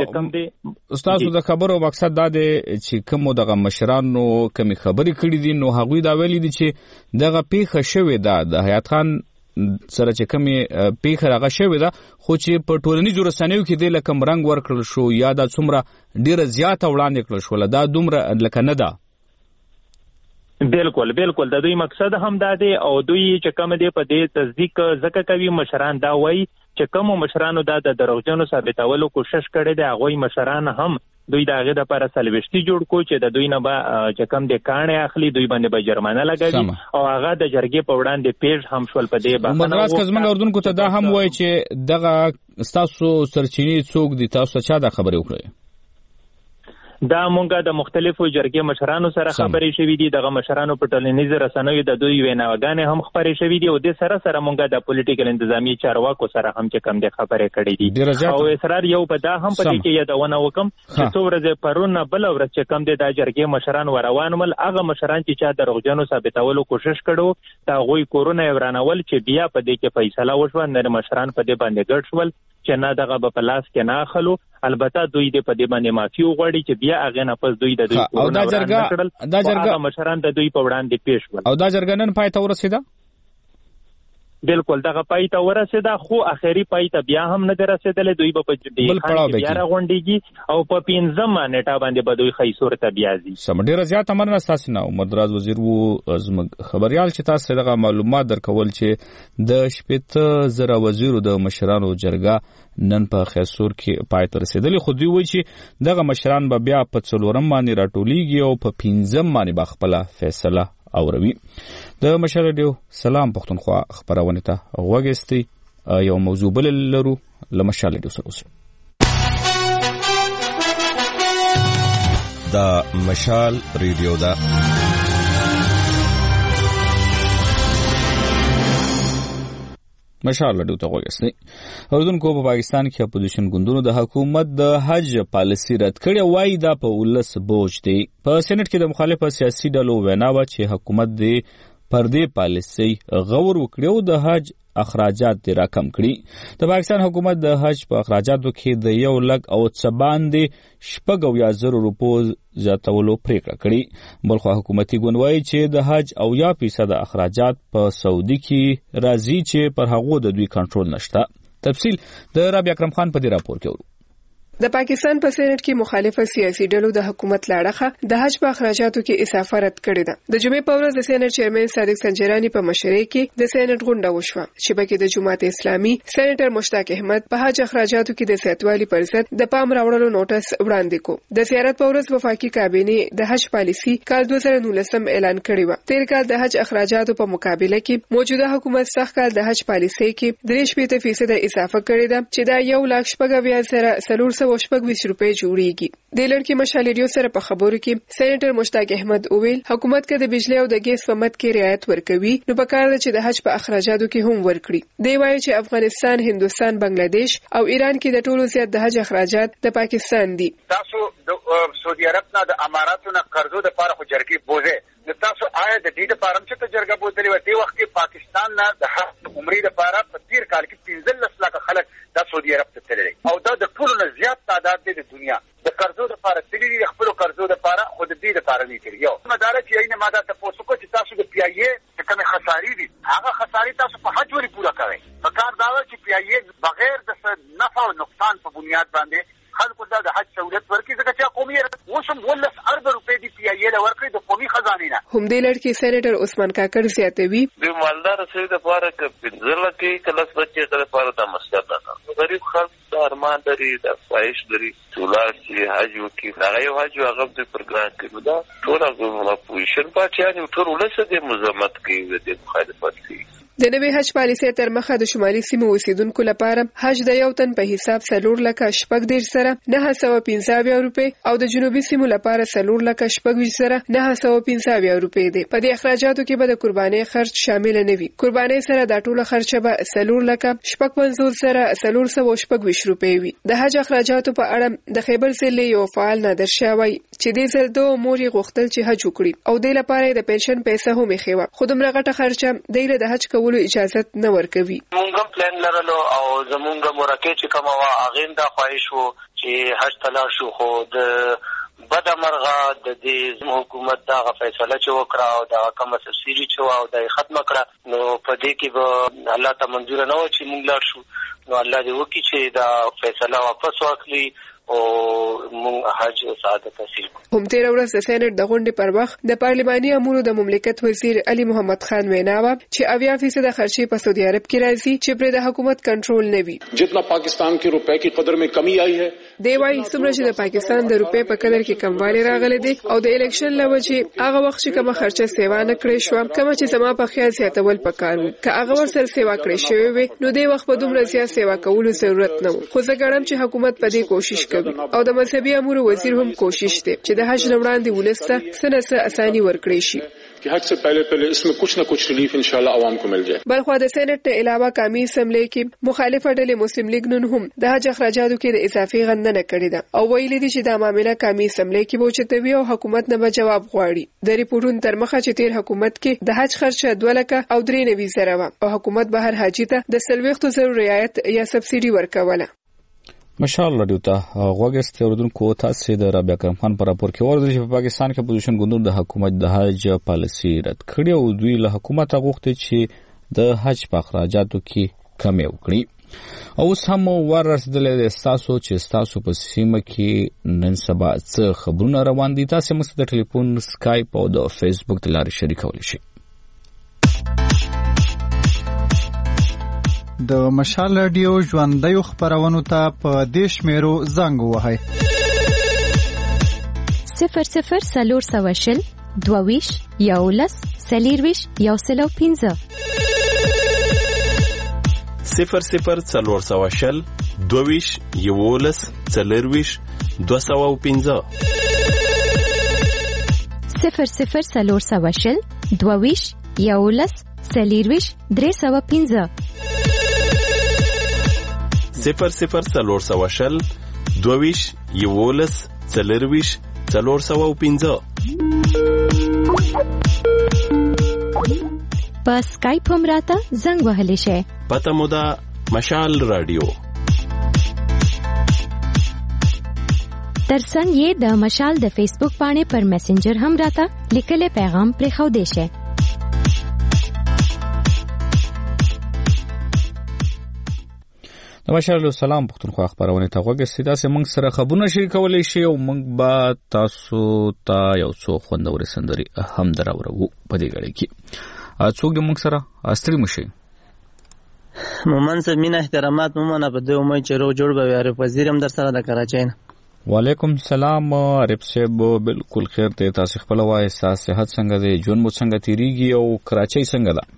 استاد د خبرو مقصد دا دی چې کوم دغه مشرانو کمی خبرې کړې دي نو هغوی دا ویلي دي چې دغه پیښه شوې ده د حیات خان سره چې کمی پیښه راغه شوې ده خو چې په ټولنیزو رسنیو کې د لکم رنگ ورکړل شو یا د څومره ډیره زیاته وړاندې کړل شو دا دومره لکه نه ده. بالکل د دوی مقصد هم دا دی او دوی چې کوم دی په دې تصدیق ځکه کوي مشران دا وایي چې کوم مشرانو دا د دروغجنو ثابتولو کوشش کړي دی هغه مشران هم دوی داغه د لپاره سلوشتي جوړ کو چې د دوی نه به چې کم د کانې اخلي دوی باندې به جرمانه لګوي او هغه د جرګې په وړاندې پیښ هم شول په دې باندې. مدرسه کزمن اردوونکو ته دا هم وایي چې دغه تاسو سرچینی څوک دي تاسو چا دا خبرې وکړي؟ دا مونږه د مختلفو جرګې مشرانو سره خبرې شوې دي دغه مشرانو په ټولنیزو رسنیو د دوی ویناوګانې هم خبرې شوې دي او د سره مونږه د پولیټیکل انتظامی چارواکو سره هم چې کم د خبرې کړې دي او اصرار یو په دا هم پدې کې یادونه وکم چې څو ورځې پرون بل ورځ چې کم د جرګې مشران روانول هغه مشران چې چا دروغجنو ثابتولو کوشش کړو دا غوي کورونه ورانول چې بیا په دې کې فیصله وشو نه مشران په دې باندې ګډ شول چې نه دغه په پلاس کې نه اخلو البته دوی دې په دې باندې معافي وغواړي چې بیا هغه نه پس دوی د دوی او دا جرګه مشران د دوی په وړاندې پیښ ول او دا جرګه نن پای ته ورسېده. بالکل دغه پای ته ورسېده خو اخیری پای ته بیا هم نه رسېدل دوی په دې بیا راغونډيږي او په 15 نیټه باندې به دوی خیسور ته بیا ځي. سم ډیره زیاته مننه تاسو نه مدراز وزیر وو خبريال چې تاسو دغه معلومات درکول چې د 70,000 وزیرو د مشرانو جرګه نن په خیسور کې پای ته رسېدل خو دوی وایي چې دغه مشران به بیا په 4 باندې راټولېږي او په 15 باندې به خپل فیصله اوروي. د مشر ریډیو سلام پښتونخوا خبرونه ته غوږیستی یو موضوع بل لرو لمشال ریډیو سره اوسئ. دا مشال ریډیو دا مشال ریډیو ته غوږیستی. اردوونکو په پاکستان کې اپوزیشن ګوندونو د حکومت د حج پالیسي رد کړې وایي دا په ولس بوج دی. په سېنات کې د مخالفه سیاسي ډلو وینا و چې حکومت دی پر دې پالیسۍ غور وکړي او د حج اخراجات راکم کړي. د پاکستان حکومت د حج په اخراجاتو کې د 1 لک او څه باندې 70,000 روپو زیاتولو پریکړه کړې. بلخو حکومتي ګوند وایي چې د حج 80% اخراجات په سعودي کې راځي چې پر هغو د دوی کنټرول نشته. تفصیل د رابعه اکرم خان په دې راپور کې ورو. د پاکستان په سېنات کې مخالفه سیاسي ډلو د حکومت لاړه د حج په اخراجاتو کې اضافه رد کړې ده. د جمعې په ورځ د سېنات چیرمن صادق سنجرانی په مشرۍ کې د سېنات غونډه وشوه چې پکې د جماعت اسلامي سېناتر مشتاق احمد په حج اخراجاتو کې د زیاتوالي پر ضد د پام راوړلو نوټس وړاندې کو. د زیارت په ورځ وفاقي کابینې د حج پالیسي کال 2019 اعلان کړی و. تیر کال د حج اخراجاتو په مقابله کې موجوده حکومت سخت کال د حج پالیسي کې 3% اضافه کړی ده چې دا 1,40,420 روپے جوړیږي. د لړکی مشالریو سره په خبرو کې سېناتر مشتاق احمد اویل حکومت کې د بجلی او د ګیس په مد کې رعایت ورکوي نو په کار ده چې د حج په اخراجاتو کې هم ورکړي. دی وایي چې افغانستان، هندوستان، بنگلاديش او ایران کې د ټولو زیات د حج اخراجات د پاکستان دي. تاسو د سعودي عرب نه د اماراتو نه قرضو د لپاره خو جرګې بوزه نو تاسو آیا د دې لپاره چې ته جرګه بوزلې و دې وخت کې پاکستان نه د حج عمرې لپاره په تیر کال کې 15 لک خلک د سعودي عرب ته تللي او دا د ټولو نه زیات تعداد دی د دنیا د قرضو لپاره تللي خپل قرضو لپاره خو د دې لپاره نه کړی. یو مدارک یې نه ماده تاسو کو چې تاسو د پی ای ای کوم خسارې دي هغه خسارې تاسو په حج ولې پوره کوئ. په کار دا چې پی ای ای بغیر د نفع او نقصان په بنیاد باندې خلکو ته د حج سہولت ورکړي ځکه چې قومي وسم 1,000 روپے دی پی ای ای ورکړي د قومي خزانه نه. هم دې لړ کې سېناتر عثمان کاکړ زیاتوي د مالدار سړي د لپاره کې 15 لکه کلاس بچي د لپاره د مسجد ده غریب خلک د ارمان لري د خواهش لري ټولاسي حج وکي هغه یو حج هغه د پروګرام کې دا ټول هغه پوزیشن پاتې نه ټول ولسه د مزمت کې د مخالفت کوي. د نوې حج پالیسۍ تر مخه د شمالي سیمو اوسیدونکو لپاره حج د یو تن په حساب 4,40,000 سره 915 روپے او د جنوبي سیمو لپاره 4,40,000 سره 915 روپے دي. په دې اخراجاتو کې به د قربانۍ خرچ شامل نه وي. قربانۍ سره د ټوله خرچه به 4,55 سره 420 روپے وي. د حج اخراجاتو په اړه د خیبر ضلع یو فعال نادر شاه وایي چې دې ځل دوه امور یې غوښتل چې حج وکړي او د لپاره د پنشن پیسې هم یې خېوه خو دومره غټه خرچه د له حج کولو اجازه نه ورکوي. مونږ پلان لرلو او زمونږ مرکه چې کومه وا اغین دا خواهش وو چې حج تلار شو خو د بد مرغه د دې حکومت دا فیصله چې وکړه او دا کومه سبسیډي چې او دا ختم کړه نو په دې کې به الله ته منظور نه و چې مونږ لاړ شو نو الله دې وکړي چې دا فیصله واپس واخلي او مونږ حج سعادت حاصل کړو. هم تیر ورځ د سېنات د غونډې پر وخت د پارلماني امورو د مملکت وزیر علي محمد خان وینا و چې 80% خرچې په سعودي عرب کې راځي چې پر د حکومت کنټرول نه وي. جتنا پاکستان کې روپے کی قدر میں کمی آئی ہے دی وايي څومره چې د پاکستان د روپے په قدر کې کموالی راغلی دی او د الیکشن لوجې هغه وخت چې کومه خرچه سیوا نه کړې شو کومه چې زما په خیال زیاتول پکار وو که هغه ورسره سیوا کړې شوی وي نو دی وخت په دومره زیات سیوا کولو ضرورت نه و. خو زه ګڼم چې حکومت په دې کوشش کوي او د مذهبي امورو وزیر هم کوشش دی چې د حج وړاندې ولسته سنه اساني ورکړي شي کہ حج سے پہلے اس میں کچھ نہ کچھ ریلیف انشاءاللہ عوام کو مل جائے. بلخو د سېنات نه علاوه قومي اسمبلی کې مخالفه ډلې مسلم لیگ نن هم د حج اخراجاتو کې د اضافي غندنه کړې ده او ویلي دي چې دا معاملې قومي اسمبلی کې بوچتوي او حکومت نه جواب غواړي. د ریپورتونو تر مخه چې تیر حکومت کې د حج خرچه 2,93,000 و او حکومت به هر حاجی ته د 40,000 رعایت یا سبسیډي ورکوله. مشال رادیو ته غوږست اوردونکو تاسو د رابعه اکرم خان پر راپور کې ورته چې په پاکستان کې اپوزیشن ګوندونو د حکومت د حج پالیسي رد کړې او دوی له حکومت غوښتي چې د حج په اخراجاتو کې کمی وکړي. او اوس هم ورسېدلې د تاسو چې تاسو په سیمه کې نن سبا څه خبرونه روان دي تاسو موږ د ټلیفون سکایپ او د فیسبوک د لارې شریکولی شئ. د مشال رادیو ژوندۍ خبرونو ته په دیش میرو زنګ وهاي 00 22 یولس سلیرویش یوسلو 15 00 22 یولس سلیرویش 215 00 22 یولس سلیرویش 315 00 22 یولس سلیرویش 415 په اسکایپ هم راته زنګ وهلی شئ. پته مو ده مشال رادیو. ترڅنګ یې د مشال د فیسبوک پاڼې پر میسنجر هم راته لیکلی پیغام پرېښودی شئ. د مشال سلام پښتونخوا خبرونه ته غوږ استئ. داسې موږ سره خبرونه شریکولی شئ او موږ به تاسو ته یو څو خوندورې سندرې هم دراوړو په دې غړي کې. څوک دې موږ سره ستړي مشي؟ مومن صاحب مینه احترامات مومنه په دې امید چې روغ جوړ به وي. عارف وزیر هم در سره د کراچۍ نه. وعلیکم سلام عارف صاحب، بالکل خیر ته. تاسو خپل وایي تاسو صحت څنګه دی؟ ژوند مو څنګه تیریږي او کراچۍ څنګه ده؟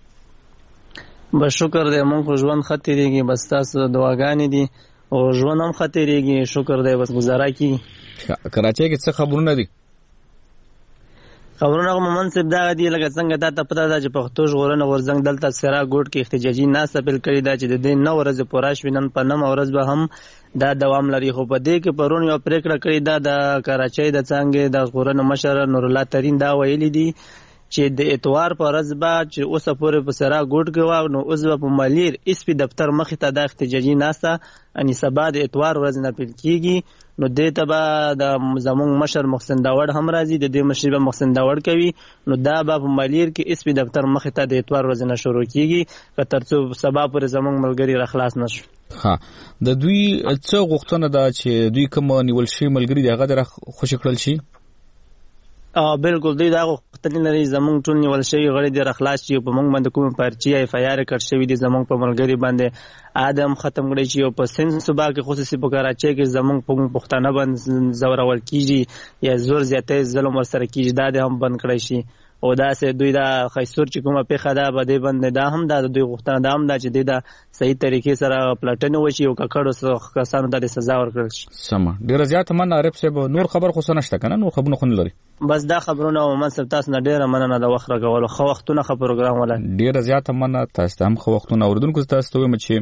بس شکر دی، مونږ خو ژوند ښه تیریږي، بس تاسو دعاګانې دي او ژوند هم ښه تیریږي، شکر دی، بس گزاره کیږي. کراچۍ کې څه خبرونه دي؟ خبرونه خو مومن صاحب دغه دي لکه څنګه تا ته پته ده چې پښتو ژغورنه غورځنګ دلته سرا ګوټ کې احتجاجي ناسته پیل کړې ده چې د دې 9 ورځې پوره شوي، نن په 9 ورځ به هم دا دوام لري. خو په دې کې پرون یو پرېکړه کړې ده د کراچۍ د څانګې د ژغورنې مشر نور الله ترین دا ویلي دي چې د اتوار په ورځ به چې اوسه پورې په سرا ګوټ کې وه نو اوس به په مالیر اسپي دفتر مخې ته دا احتجاجي ناسته اني سبا د اتوار ورځ نه پیل کېږي. نو دې ته به د زمونږ مشر محسن داوړ هم راځي، د دې مشري به محسن داوړ کوي. نو دا به په مالیر کې اسپي دفتر مخې ته د اتوار ورځ نه شروع کېږي که تر څو سبا پورې زمونږ ملګري را خلاص نه شو. ها د دوی څه غوښتنه ده چې دوی کوم نیول شي ملګري د هغه در خوشی کړل شي؟ بالکل دوی دا غوښتنې لري زمونږ ټول نیول شوي غړي دې راخلاص شي او په موږ باندې کوم پرچې اف آی آر کړ شوي دي زمونږ په ملګري باندې ادم ختم کړی شي او په سند صوبا کې خصوصي په کراچۍ کې زمونږ په پښتانه باندې زورول کیږي یا زور زیاتې ظلم ورسره کیږي دا هم بند کړی شي. او دا سه دوی دا خیسور چې کومه پیښه ده به دې باندې دا هم دا دوی غوښتنه ده هم دا چې دا صحیح طریقې سره پلټنه وشي او ککړو کسانو ته سزا ورکړل شي. سم ډیر زیات من عارف صاحب نور خبر خو نشته کنه؟ نور خبرونه خو نه لري؟ بس دا خبرونه او من تاسو نه ډیره مننه د وخت راغولو خو وختونه خبر پروګرام ولا ډیر زیات مننه تاسو هم خو وختونه اوردونکو تاسو ته وایم چې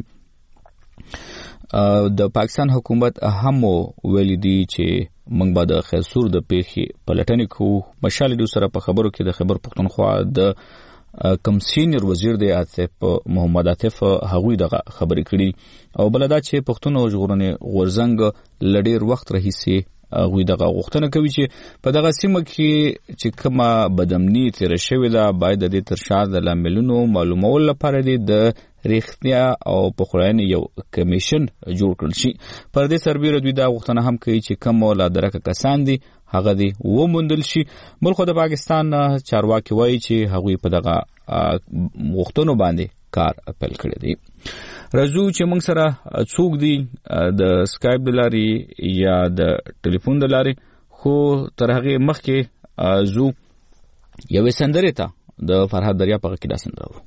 د پاکستان حکومت هم ویلي دي چې موږ به د خیسور د پیښې پلټنې کوو. مشال دې سره په خبرو کې د خیبر پښتونخوا د کم سینیئر وزیر دی عاطف محمد عاطف هغوی دغه خبرې کړي او بل دا چې پښتون ژغورنې غورځنګ لډیر وخت راهیسې هغوی دغه غوښتنه کوي چې په دغه سیمه کې چې کومه بدامني تیر شوې ده باید د دې تر شا د لاملونو معلومولو لپاره د ریښتیا او پخوانی یو کمیشن جوړ کړل شي. پر دې سربېره دوی دا غوښتنه هم کوي چې کوم ولادرکه کسان دي هغه دې وموندل شي. بلخو د پاکستان چارواکي وایي چې هغوی په دغه غوښتنو باندې کار پیل کړی دی. راځو چې موږ سره څوک دي د سکایپ د لارې یا د ټلیفون د لارې، خو تر هغې مخکې زو یوې سندرې ته د فرهاد دریا په غږ کې دا سندره اورو.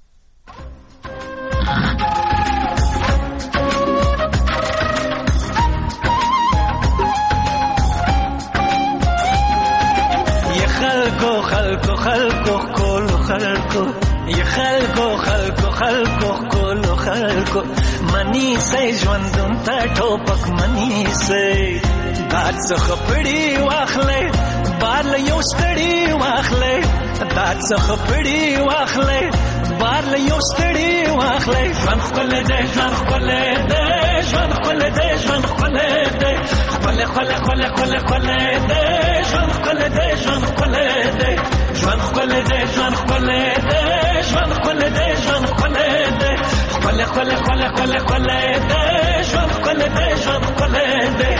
خلکو خلکو خلکو کولو خلکو یا خلکو خلکو خلکو کولو خلکو منی سي ژوندون ته ټوپک منی سي دات څخه پړی واخلې بار له یو ستړی واخلې دات څخه پړی واخلې بار له یو ستړی واخلې ژوند خپل دې ژوند خپل دې ژوند خپل دې ژوند خپل دې خپل خپل خپل خپل خپل دې ژوند خپل دې ژوند خپل دې ژوند خپل دې ژوند خپل دې ژوند خپل دې ژوند خپل دې خپل خپل خپل خپل خپل دې ژوند خپل دې ژوند خپل دې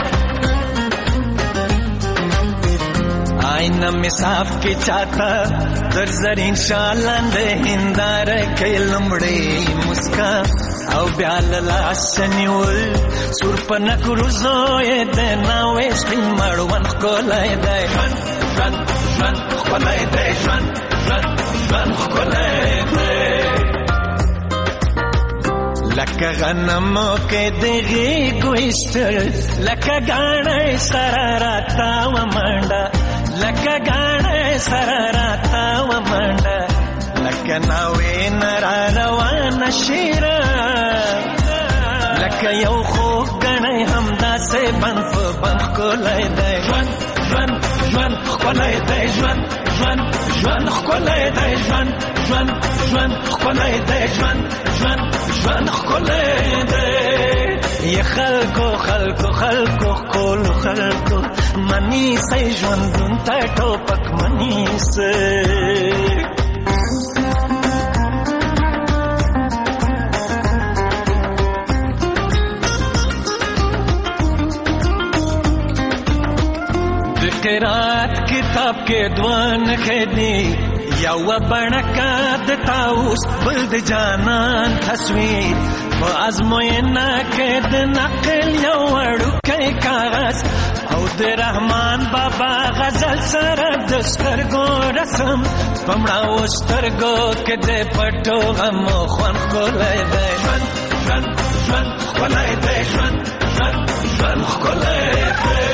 آئینه می صاف کی چاہتا در زرین شالند هندار کئی لمڑی مسکا او بیال لاسنیول سور پنک روزوی ده ناویش پین مروان خکولای ده جوان جوان جوان خکولای ده جوان جوان جوان خکولای ده لکه غنمو که دغی گوشتر لکه گانه سراراتا و منڈا لکه گانه سراراتا و منڈا لکه ناوی نرا روان شیرا لکه یو خوب گنه همدا سے بنف بنف کولای ده جوان ژوند ژوند ښکلی دی ژوند ژوند ژوند ښکلی دی ژوند ژوند ژوند ښکلی دی ژوند ژوند ژوند ښکلی دی ی خلکو خلکو خلکو ښکلو خلکو منیسئ ژوندون ته ټوپک منیسئ قرات کتاب کې دوان خېدي یو بڼکا د تاوس بل د جانان تصویر په ازموینه کې د نقل یو وړوکی کاغذ او د رحمان بابا غزل سره د سترګو رسم په مړاو سترګو کې د پټو غمو خوند ښکلی دی ژوند ژوند ژوند ښکلی دی ژوند ژوند ژوند ښکلی دی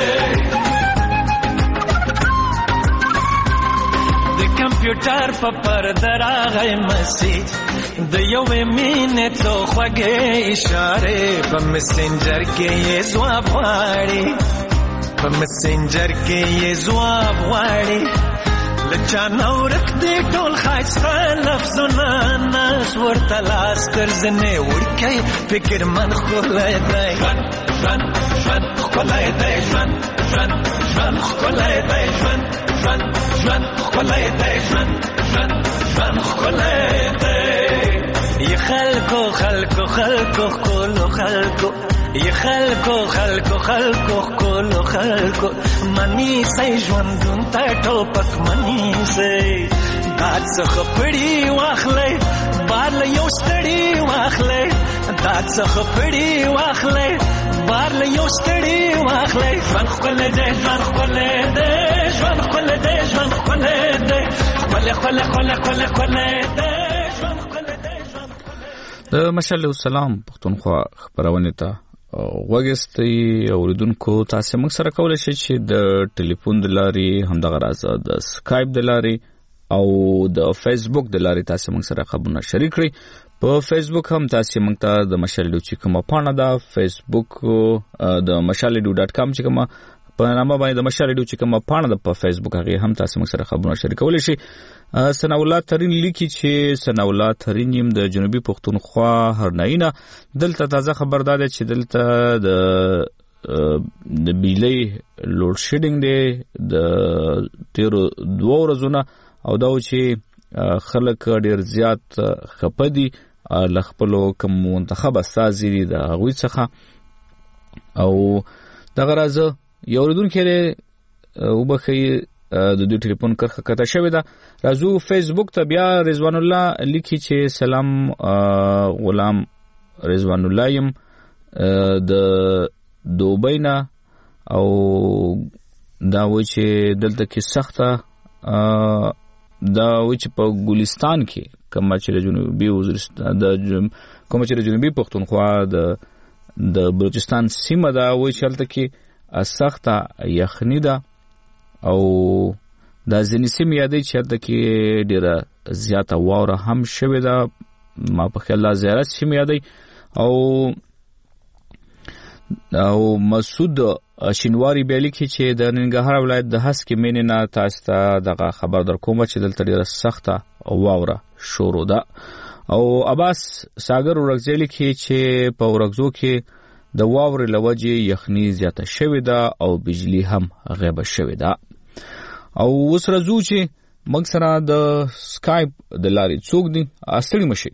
کمپیوټر په پرده راغی مسیج د یوې مینې څو خوږې اشارې په مسنجر کې یې ځواب غواړي په مسنجر کې یې ځواب غواړي له چا نه ورک دی ټول ښایسته لفظونه ناس ورته لاس تر زنې وړکی فکرمن ښکلی دی ژوند ژوند ژوند ښکلی دی ژوند ژوند ژوند ښکلی دی ژوند ژوند ژوند ښکلی دی ژوند ژوند ژوند ښکلی دی ی خلکو خلکو خلکو ښکلو خلکو ی خلکو خلکو خلکو ښکلو خلکو منیسئ ژوندون ته ټوپک منیسئ داد څخه پړي واخلئ بار له یو ستړي واخلئ داد څخه پړي واخلئ بار له یو ستړي واخلئ ژوند ښکلی دی ژوند ښکلی دی ژوند ښکلی دی ژوند ښکلی دی ښکلی ښکلی ښکلی ښکلی ښکلی دی ژوند ښکلی دی د مشعل السلام پښتونخوا خپرونې ته وګستئ اوریدونکو تاسو موږ سره کولای شئ چې د ټلیفون د لارې همدغه راز د سکایپ د لارې او د فیسبوک د لارې تاسو موږ سره خبرونه شریک کړئ په فیسبوک هم تاسو موږ ته د مشعل چې کومه پاڼه ده فیسبوک د mashaladu.com چې کومه په نامه باندې د مشعل چې کومه پاڼه ده په فیسبوک هغه هم تاسو موږ سره خبرونه شریکولی شئ ثناء الله ترین لیکي چې ثناء الله ترین يم د جنوبي پښتونخوا هرناینه دلته تازه خبر ده چې دلته د بیلې لوډ شیډینګ دی د 2 ورځې او دا چې خلک ډیر زیات خپدي لخپلو کوم منتخب استازي دي د غوي څخه او دغه راز یو ردونکو وبخي د دوی ټلیفون کرخه کته شوې ده راځو فیسبوک ته بیا رضوان الله لیکي چې سلام غلام رضوان الله يم د دوبینا او دا و چې دلته کې سخته دا و چې په ګلستان کې کوم چې جنوبي وزیرستان د کوم چې جنوبي پښتونخوا د بلوچستان سیمه دا و چې هلته کې سخته یخني ده او دا ځینې سیمې یادې چې هلته کې ډېره زیاته واوره هم شوې ده ما په خیال دا زیارت سیمې یادې او مسعود شینواری بیلی کې چې د ننګرهار ولایت د هسکې مینې نه تاسو ته دغه خبر در کوم چې دلته ډېره سخته واوره شروع ده او عباس ساګر ورغځلی کې چې په ورغزو کې د واورې لوجې یخني زیاته شوې ده او بجلی هم غیبه شوې ده او اوس راځو چې موږ سره د سکایپ د لارې څوک دي ستړي مشي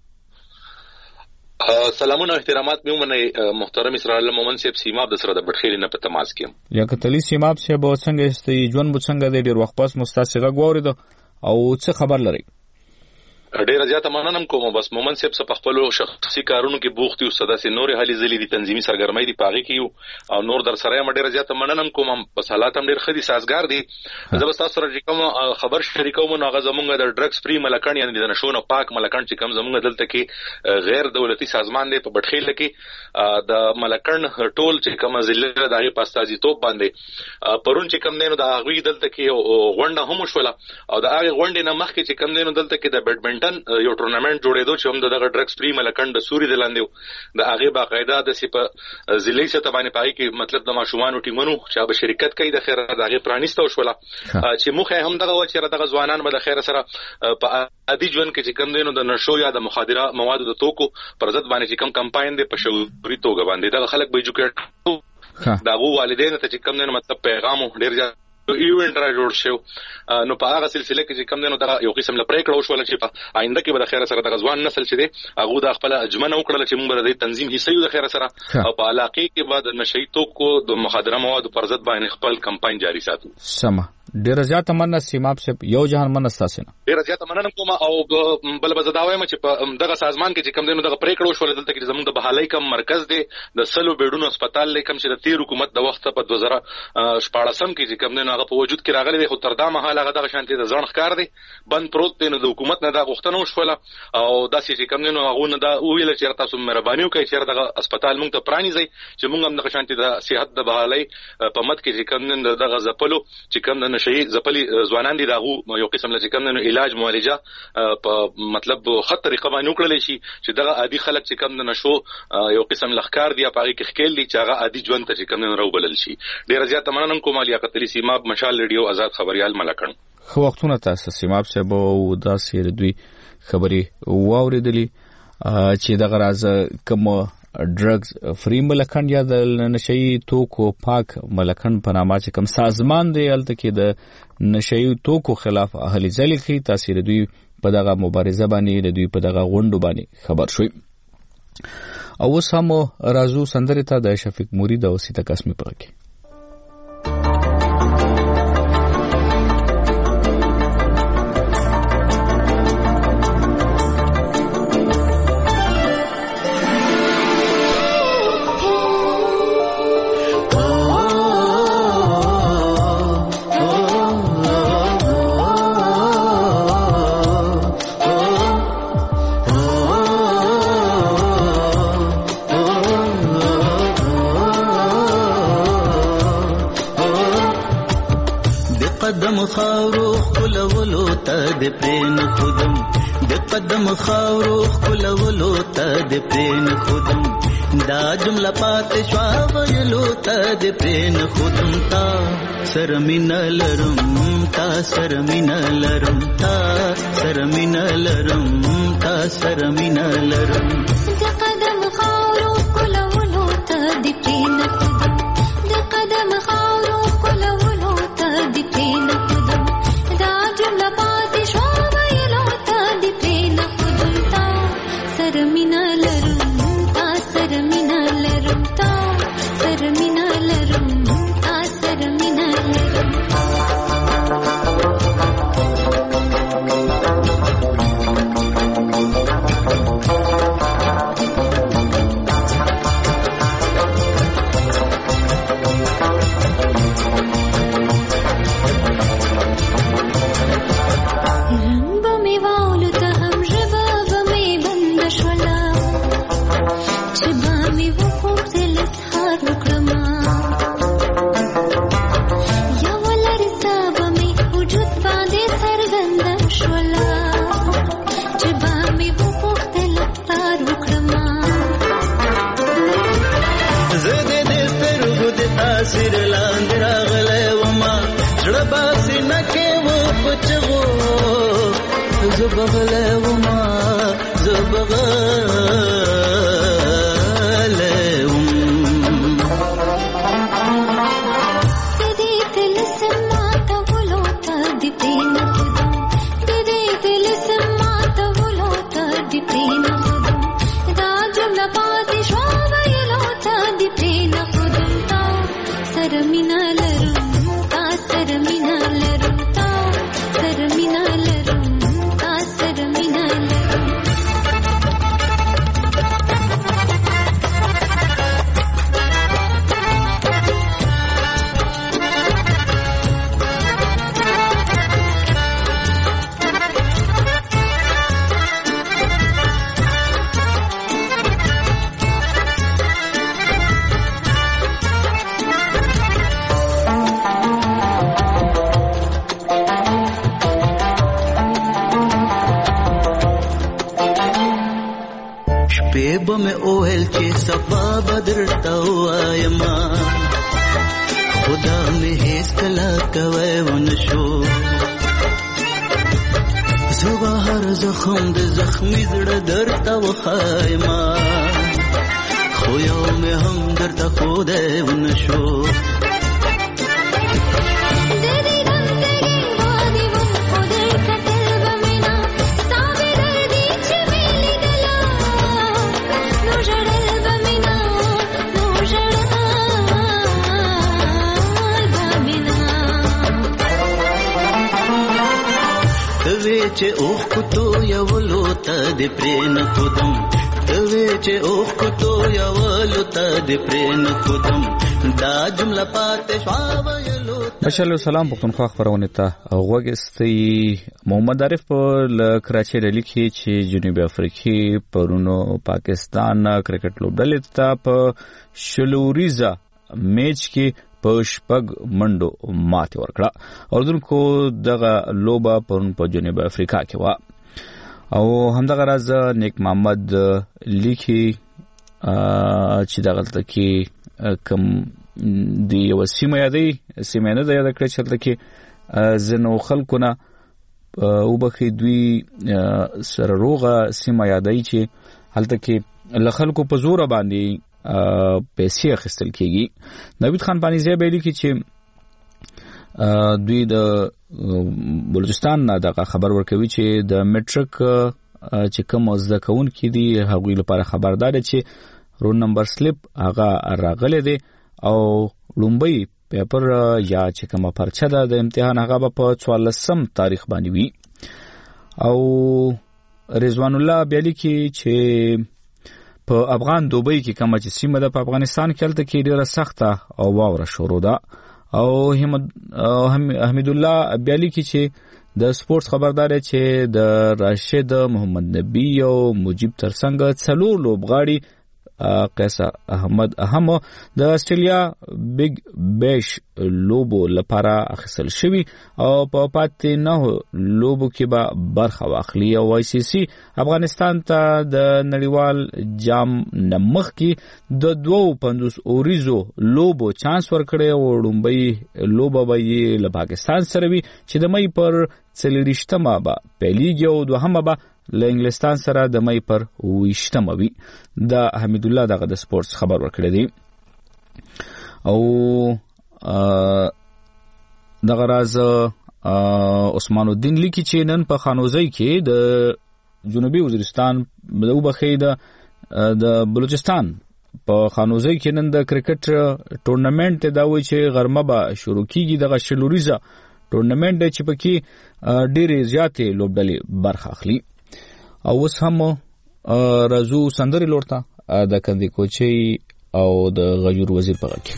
سلامونه احترامات مې ومنئ محترم اسرائیل مومن صاحب سیماب د سره د بټخیل نه په تماس کې یا کتلی سیماب صاحب څنګه استي ژوند بو څنګه د ډیر وخت پس مستاسغه غوړید او څه خبر لري ډیره زیاته مننم کوم بس مومن صاحب په خپل شخصي کارونو کې بوختي او صدا سي نور حالي زلي دي تنظیمي سرګرمۍ دي پاغي کیو او نور در سره ډیره زیاته مننم کوم په حالات هم ډیر خدي سازگار دي زبر تاسو سره کوم خبر شریکوم نو غو زمونږ د ډرګز فری ملکان یعنی د نشونه پاک ملکان چې کوم زمونږ دلته کې غیر دولتي سازمان دی په بټخیل کې د ملکان ټول چې کوم ضلع دغه پاستازي توپ باندې پرون چې کوم دینو د هغه دلته کې غونډه هم شوله او د هغه غونډې نه مخکې چې کوم دینو دلته کې د بیډمنټن بیډمنټن یو ټورنمنت جوړېدو چې هم دغه ډرګز فری ملکند سوري د لاندې د هغه باقاعده د سپه ضلعي سطح باندې پای کې مطلب د ماشومان ټیمونو چې به شرکت کوي د خیر د هغه پرانیسته وشوله چې مخه هم دغه و چې دغه ځوانان به د خیر سره په عادي ژوند کې چې کم دینو د نشو یا د مخدره موادو د توکو پر ضد باندې چې کم کمپاین دی په شعوري توګه باندې د خلک به ایجوکیټ دا وو والدین ته چې کم دینو مطلب پیغام ډیر ایونت را جوړ شو نو په هغه سلسله کې چې کم دینو دا یو قسم لپاره کړو شو چې په آینده کې به د خیر سره د غزوان نسل چې دی هغه د خپل اجمنه وکړل چې موږ د تنظیم حصہ یو د خیر سره او په علاقې کې بعد نشئی توکو د مخدره موادو پر ضد باندې خپل کمپاین جاری ساتو. سم ډیر زیات مننه سیماب صاحب یو جهان منستاسنه ډیر زیات مننه کوم او بل بزداویم چې په دغه سازمان کې چې کم دینو دغه پریکړه وشول دلته کې زموږ د بحالۍ کم مرکز دی د سلو بیډونو هسپتال لیکم چې د تیر حکومت د وخت په 2014 کې چې کم دینو هغه په وجود کې راغلی دی خو تر دا مهال هغه دغه شانتي د ځان ښکار دی بند پروت دی نو د حکومت نه دا غوښتنه وشوله او داسې چې کم دینو هغه نه دا ویل چې تاسو مهرباني وکړئ چې دغه هسپتال موږ ته پرانیزئ چې موږ هم دغه شانتي د صحت د بحالۍ په مد کې چې کم دینو دغه زپلو چې کم د نشئی زپلي ځوانان دي داغو یو قسم لږ کم نه علاج معالجه په مطلب خط طریقه باندې وکړل شي چې دغه عادي خلک چې کم نه شو یو قسم لخکار دی په هغه کې خکېل دي چې هغه عادي ژوند ته چې کم نه راوبلل شي. ډیر زیات مننه کوم لیاقت علي سیماب مشال ریډیو آزاد خبريال ملکن خو وختونه تاسو سیماب صاحب او دا سیر دوی خبري واوریدلی چې دغه راز کوم ډرګز فری ملکند یا د نشئی توکو پاک ملکند په نامه چې کوم سازمان دی الته کې د نشئی توکو خلاف اهلي ځلې کې تاثیر دوی په دغه مبارزه باندې د دوی په دغه غونډو باندې خبر شوی او سم رازو سندره ته د شفیق مرید او سیتا قاسمی پرکې خاورو خلولو ته د پرین خودم د قدم خاورو خلولو ته د پرین خودم دا جمله پات شوا ویلو ته د پرین خودم تا سرمن لرم تا سرمن لرم تا سرمن لرم تا سرمن لرم د قدم خاورو خلولو ته د پرین خودم د قدم خاورو خلولو ته د پرین شپې به مې اوهل چې سبا بدرته وایم خدا مې هیڅ کله کوي ونشو زه هر زخم د زخمي زړه درته وخایم خو یو مې هم درته ښودی ونشو چې اوخ کوتو یو لوته د پرین خودم دوی چې اوخ کوتو یو لوته د پرین خودم دا جمله پاتې شوا ویلو ماشاءالله سلام پښتونخوا خبرونه ته غوږستي محمد عارف په کراچۍ ډلې کې چې جنوبي افریقي پرونو پاکستان کرکټ لوبډلې ته په شلوریزا میچ کې په شپږ منډو ماتې ورکړه اردوونکو دغه لوبه پرون په جنوبي افریقا کې و او همدغه راز نیک محمد لیکي چې دغه کې کم دی یو سیمه نه د یاد کړی چې کې زنو خلکونه وبخي دوی سره روغه سیمه یادای چې هلته کې لخلکو په زور باندې پیسې اخیستل کیږي نوید خان پانیزی به لیکي چې دوی د بلوچستان نه دغه خبر ورکوي چې د میټریک چې کوم زده کوونکي دي هغوی لپاره خبردار دي چې رول نمبر سلیپ هغه راغلی دی او لومبي پیپر یا چې کومه پرچه ده د امتحان هغه په 14 تاریخ باندې وي او رضوان الله بیلی کې چې په افغان دوبۍ کې کومه چې سیمه ده په افغانستان کې هلته کې ډیره سخته او واوره شروع ده او حمید الله بیلی کې چې د سپورتس خبردار چې د راشد محمد نبی او مجيب ترڅنګ څلور لوبغاړي قیصر احمد اهم د استرالیا بیگ بیش لوبو لپاره اخیستل شوی او په پاتې نه لوبو کې به برخه واخلي او آی سی سی افغانستان ته د نړیوال جام نمخ کې د 250 اوریزو لوبو چانس ورکړي او لومبي لوبه به له پاکستان سره وي چې د مې پر 40مه به پیلیږي او دوهمه به له انګلستان سره د مې پر 20مه وي د حمید الله دغه د سپورتس خبر ورکړی دی او دغه راز عثمان الدین لیکي چې نن په خانوزۍ کې د جنوبي وزیرستان د وبخې د بلوچستان په خانوزۍ کې نن د کرکټ ټورنمنت دا وایي چې غرمه به شروع کیږي دغه شلوریزا ټورنمنت چې پکې ډېرې زیاتې لوبډلې برخه اخلي او اوس هم رازو سندري لورته د کندي کوچي او د غجور وزیر په غږ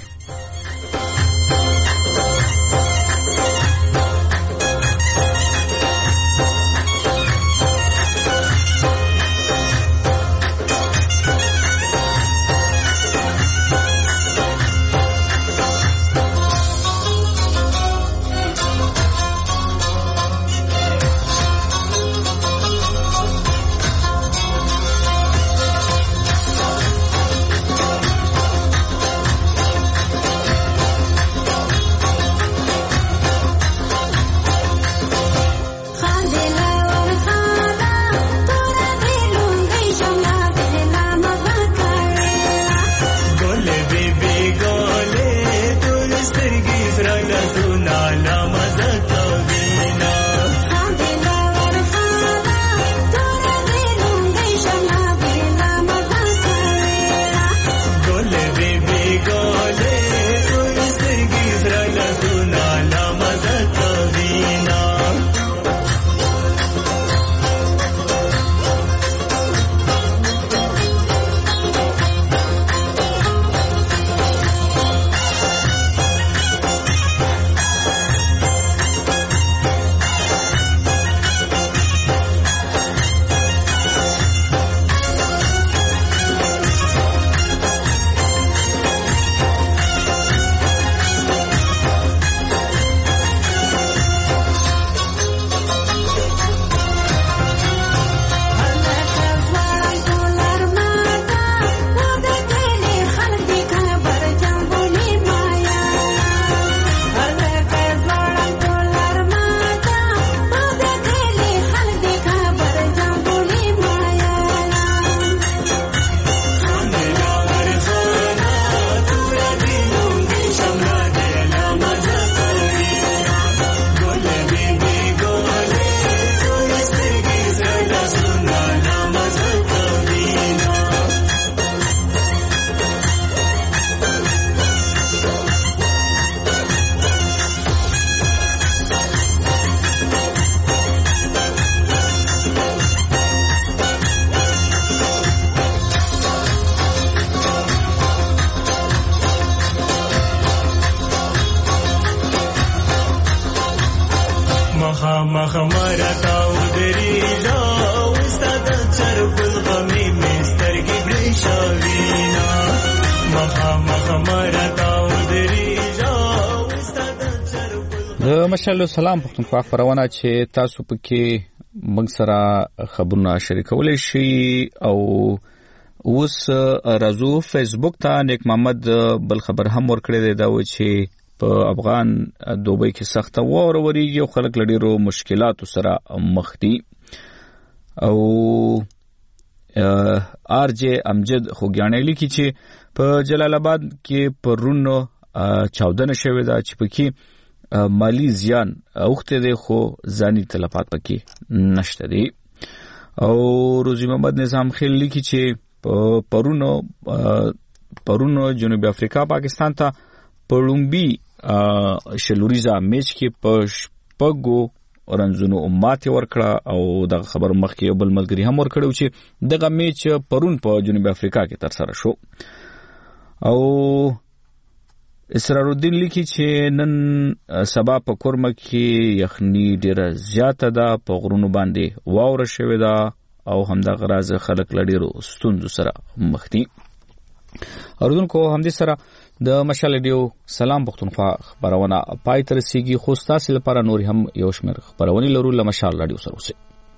د مشال سلام پښتونخوا خبرونه چې تاسو پکې موږ سره خبرونه شریکولای شي او اوس راځو فیسبوک ته نیک محمد بل خبر هم ورکړی دی دا و چې په افغان دوبۍ کې سخته واوره وریږي او خلک له ډېرو مشکلاتو سره مخ دي او آر جے امجد خوګیانې لیکي چې په جلال آباد کې پرون چاودنه شوې ده چې پکې مالی زیان اوخته دی خو ځاني تلفات پکې نشته دي او روزي محمد نظام خیل لیکي چې پرونو جنوبي افریقا پاکستان ته پړومبي شلوریزا میچ کې پګو اورنځونو ماته ورکړه او د خبر مخکې بل ملګری هم ورکړو چې دغه میچ پرون په جنوبي افریقا کې تر سره شو او اسرار الدین لیکي چې نن سبا په کورمه کې یخني ډیره زیاته ده په غرونو باندې واوره شوې ده او همدغه راز خلک لډیرو ستونزو سره مخ دي. اوردونکو همدې سره د مشال ریډیو سلام پښتونخوا خبرونه پای تر رسیدي خو تاسو لپاره نور هم یو شمېر خبرونه لرو له مشال رادیو سره اوسئ.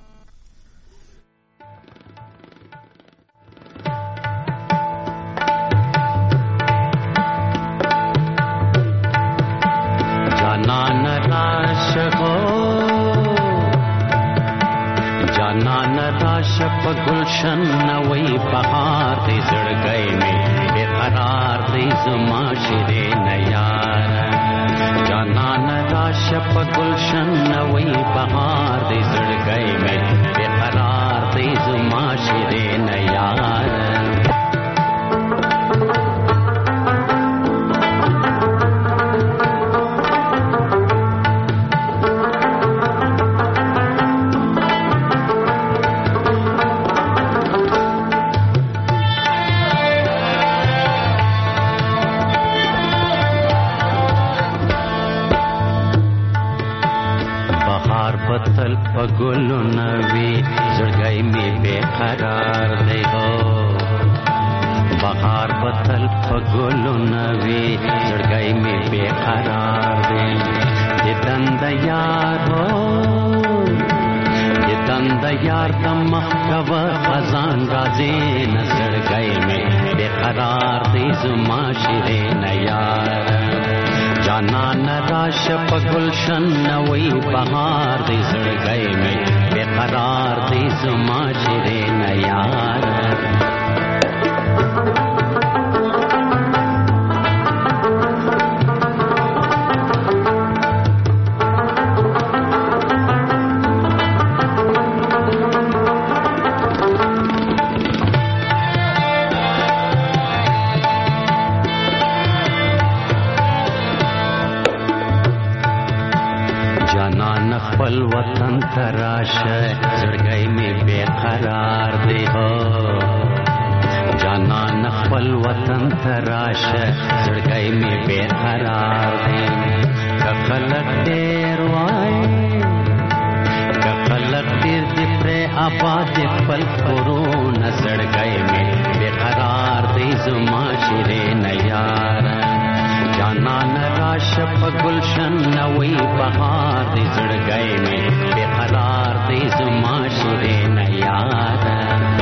جانان راش په گلشن نوې بهار دې زړګي مې بقرار دې زما شیرې نه یار جانان راش په گلشن نوې بهار دې زړګي مې بقرار دې زما شیرې نه یار بتل پگلو نوی زړګي می بے قرار دی هو بهار بتل پگلو نوی زړګي می بے قرار دی دند یار هو دند یار تم خبر خزان راځي نزړګي می بے قرار دی زما شیرې نه یار جانان راش په گلشن نوې بهار دې زړګي مې بے قرار دې زما شیرې نه یار خپل وطن تراشه زړګي مې بے قرار دی هو جانان خپل وطن تراشه زړګي مې بے قرار دی کخلک ډیر وای کخلک ډیر دې پر آباد خپل کورون زړګي مې بے قرار دی زما شیرې نه یار جانان راش په گلشن نوې بهار دې زړګي مې بے قرار دې زما شیرې نه یار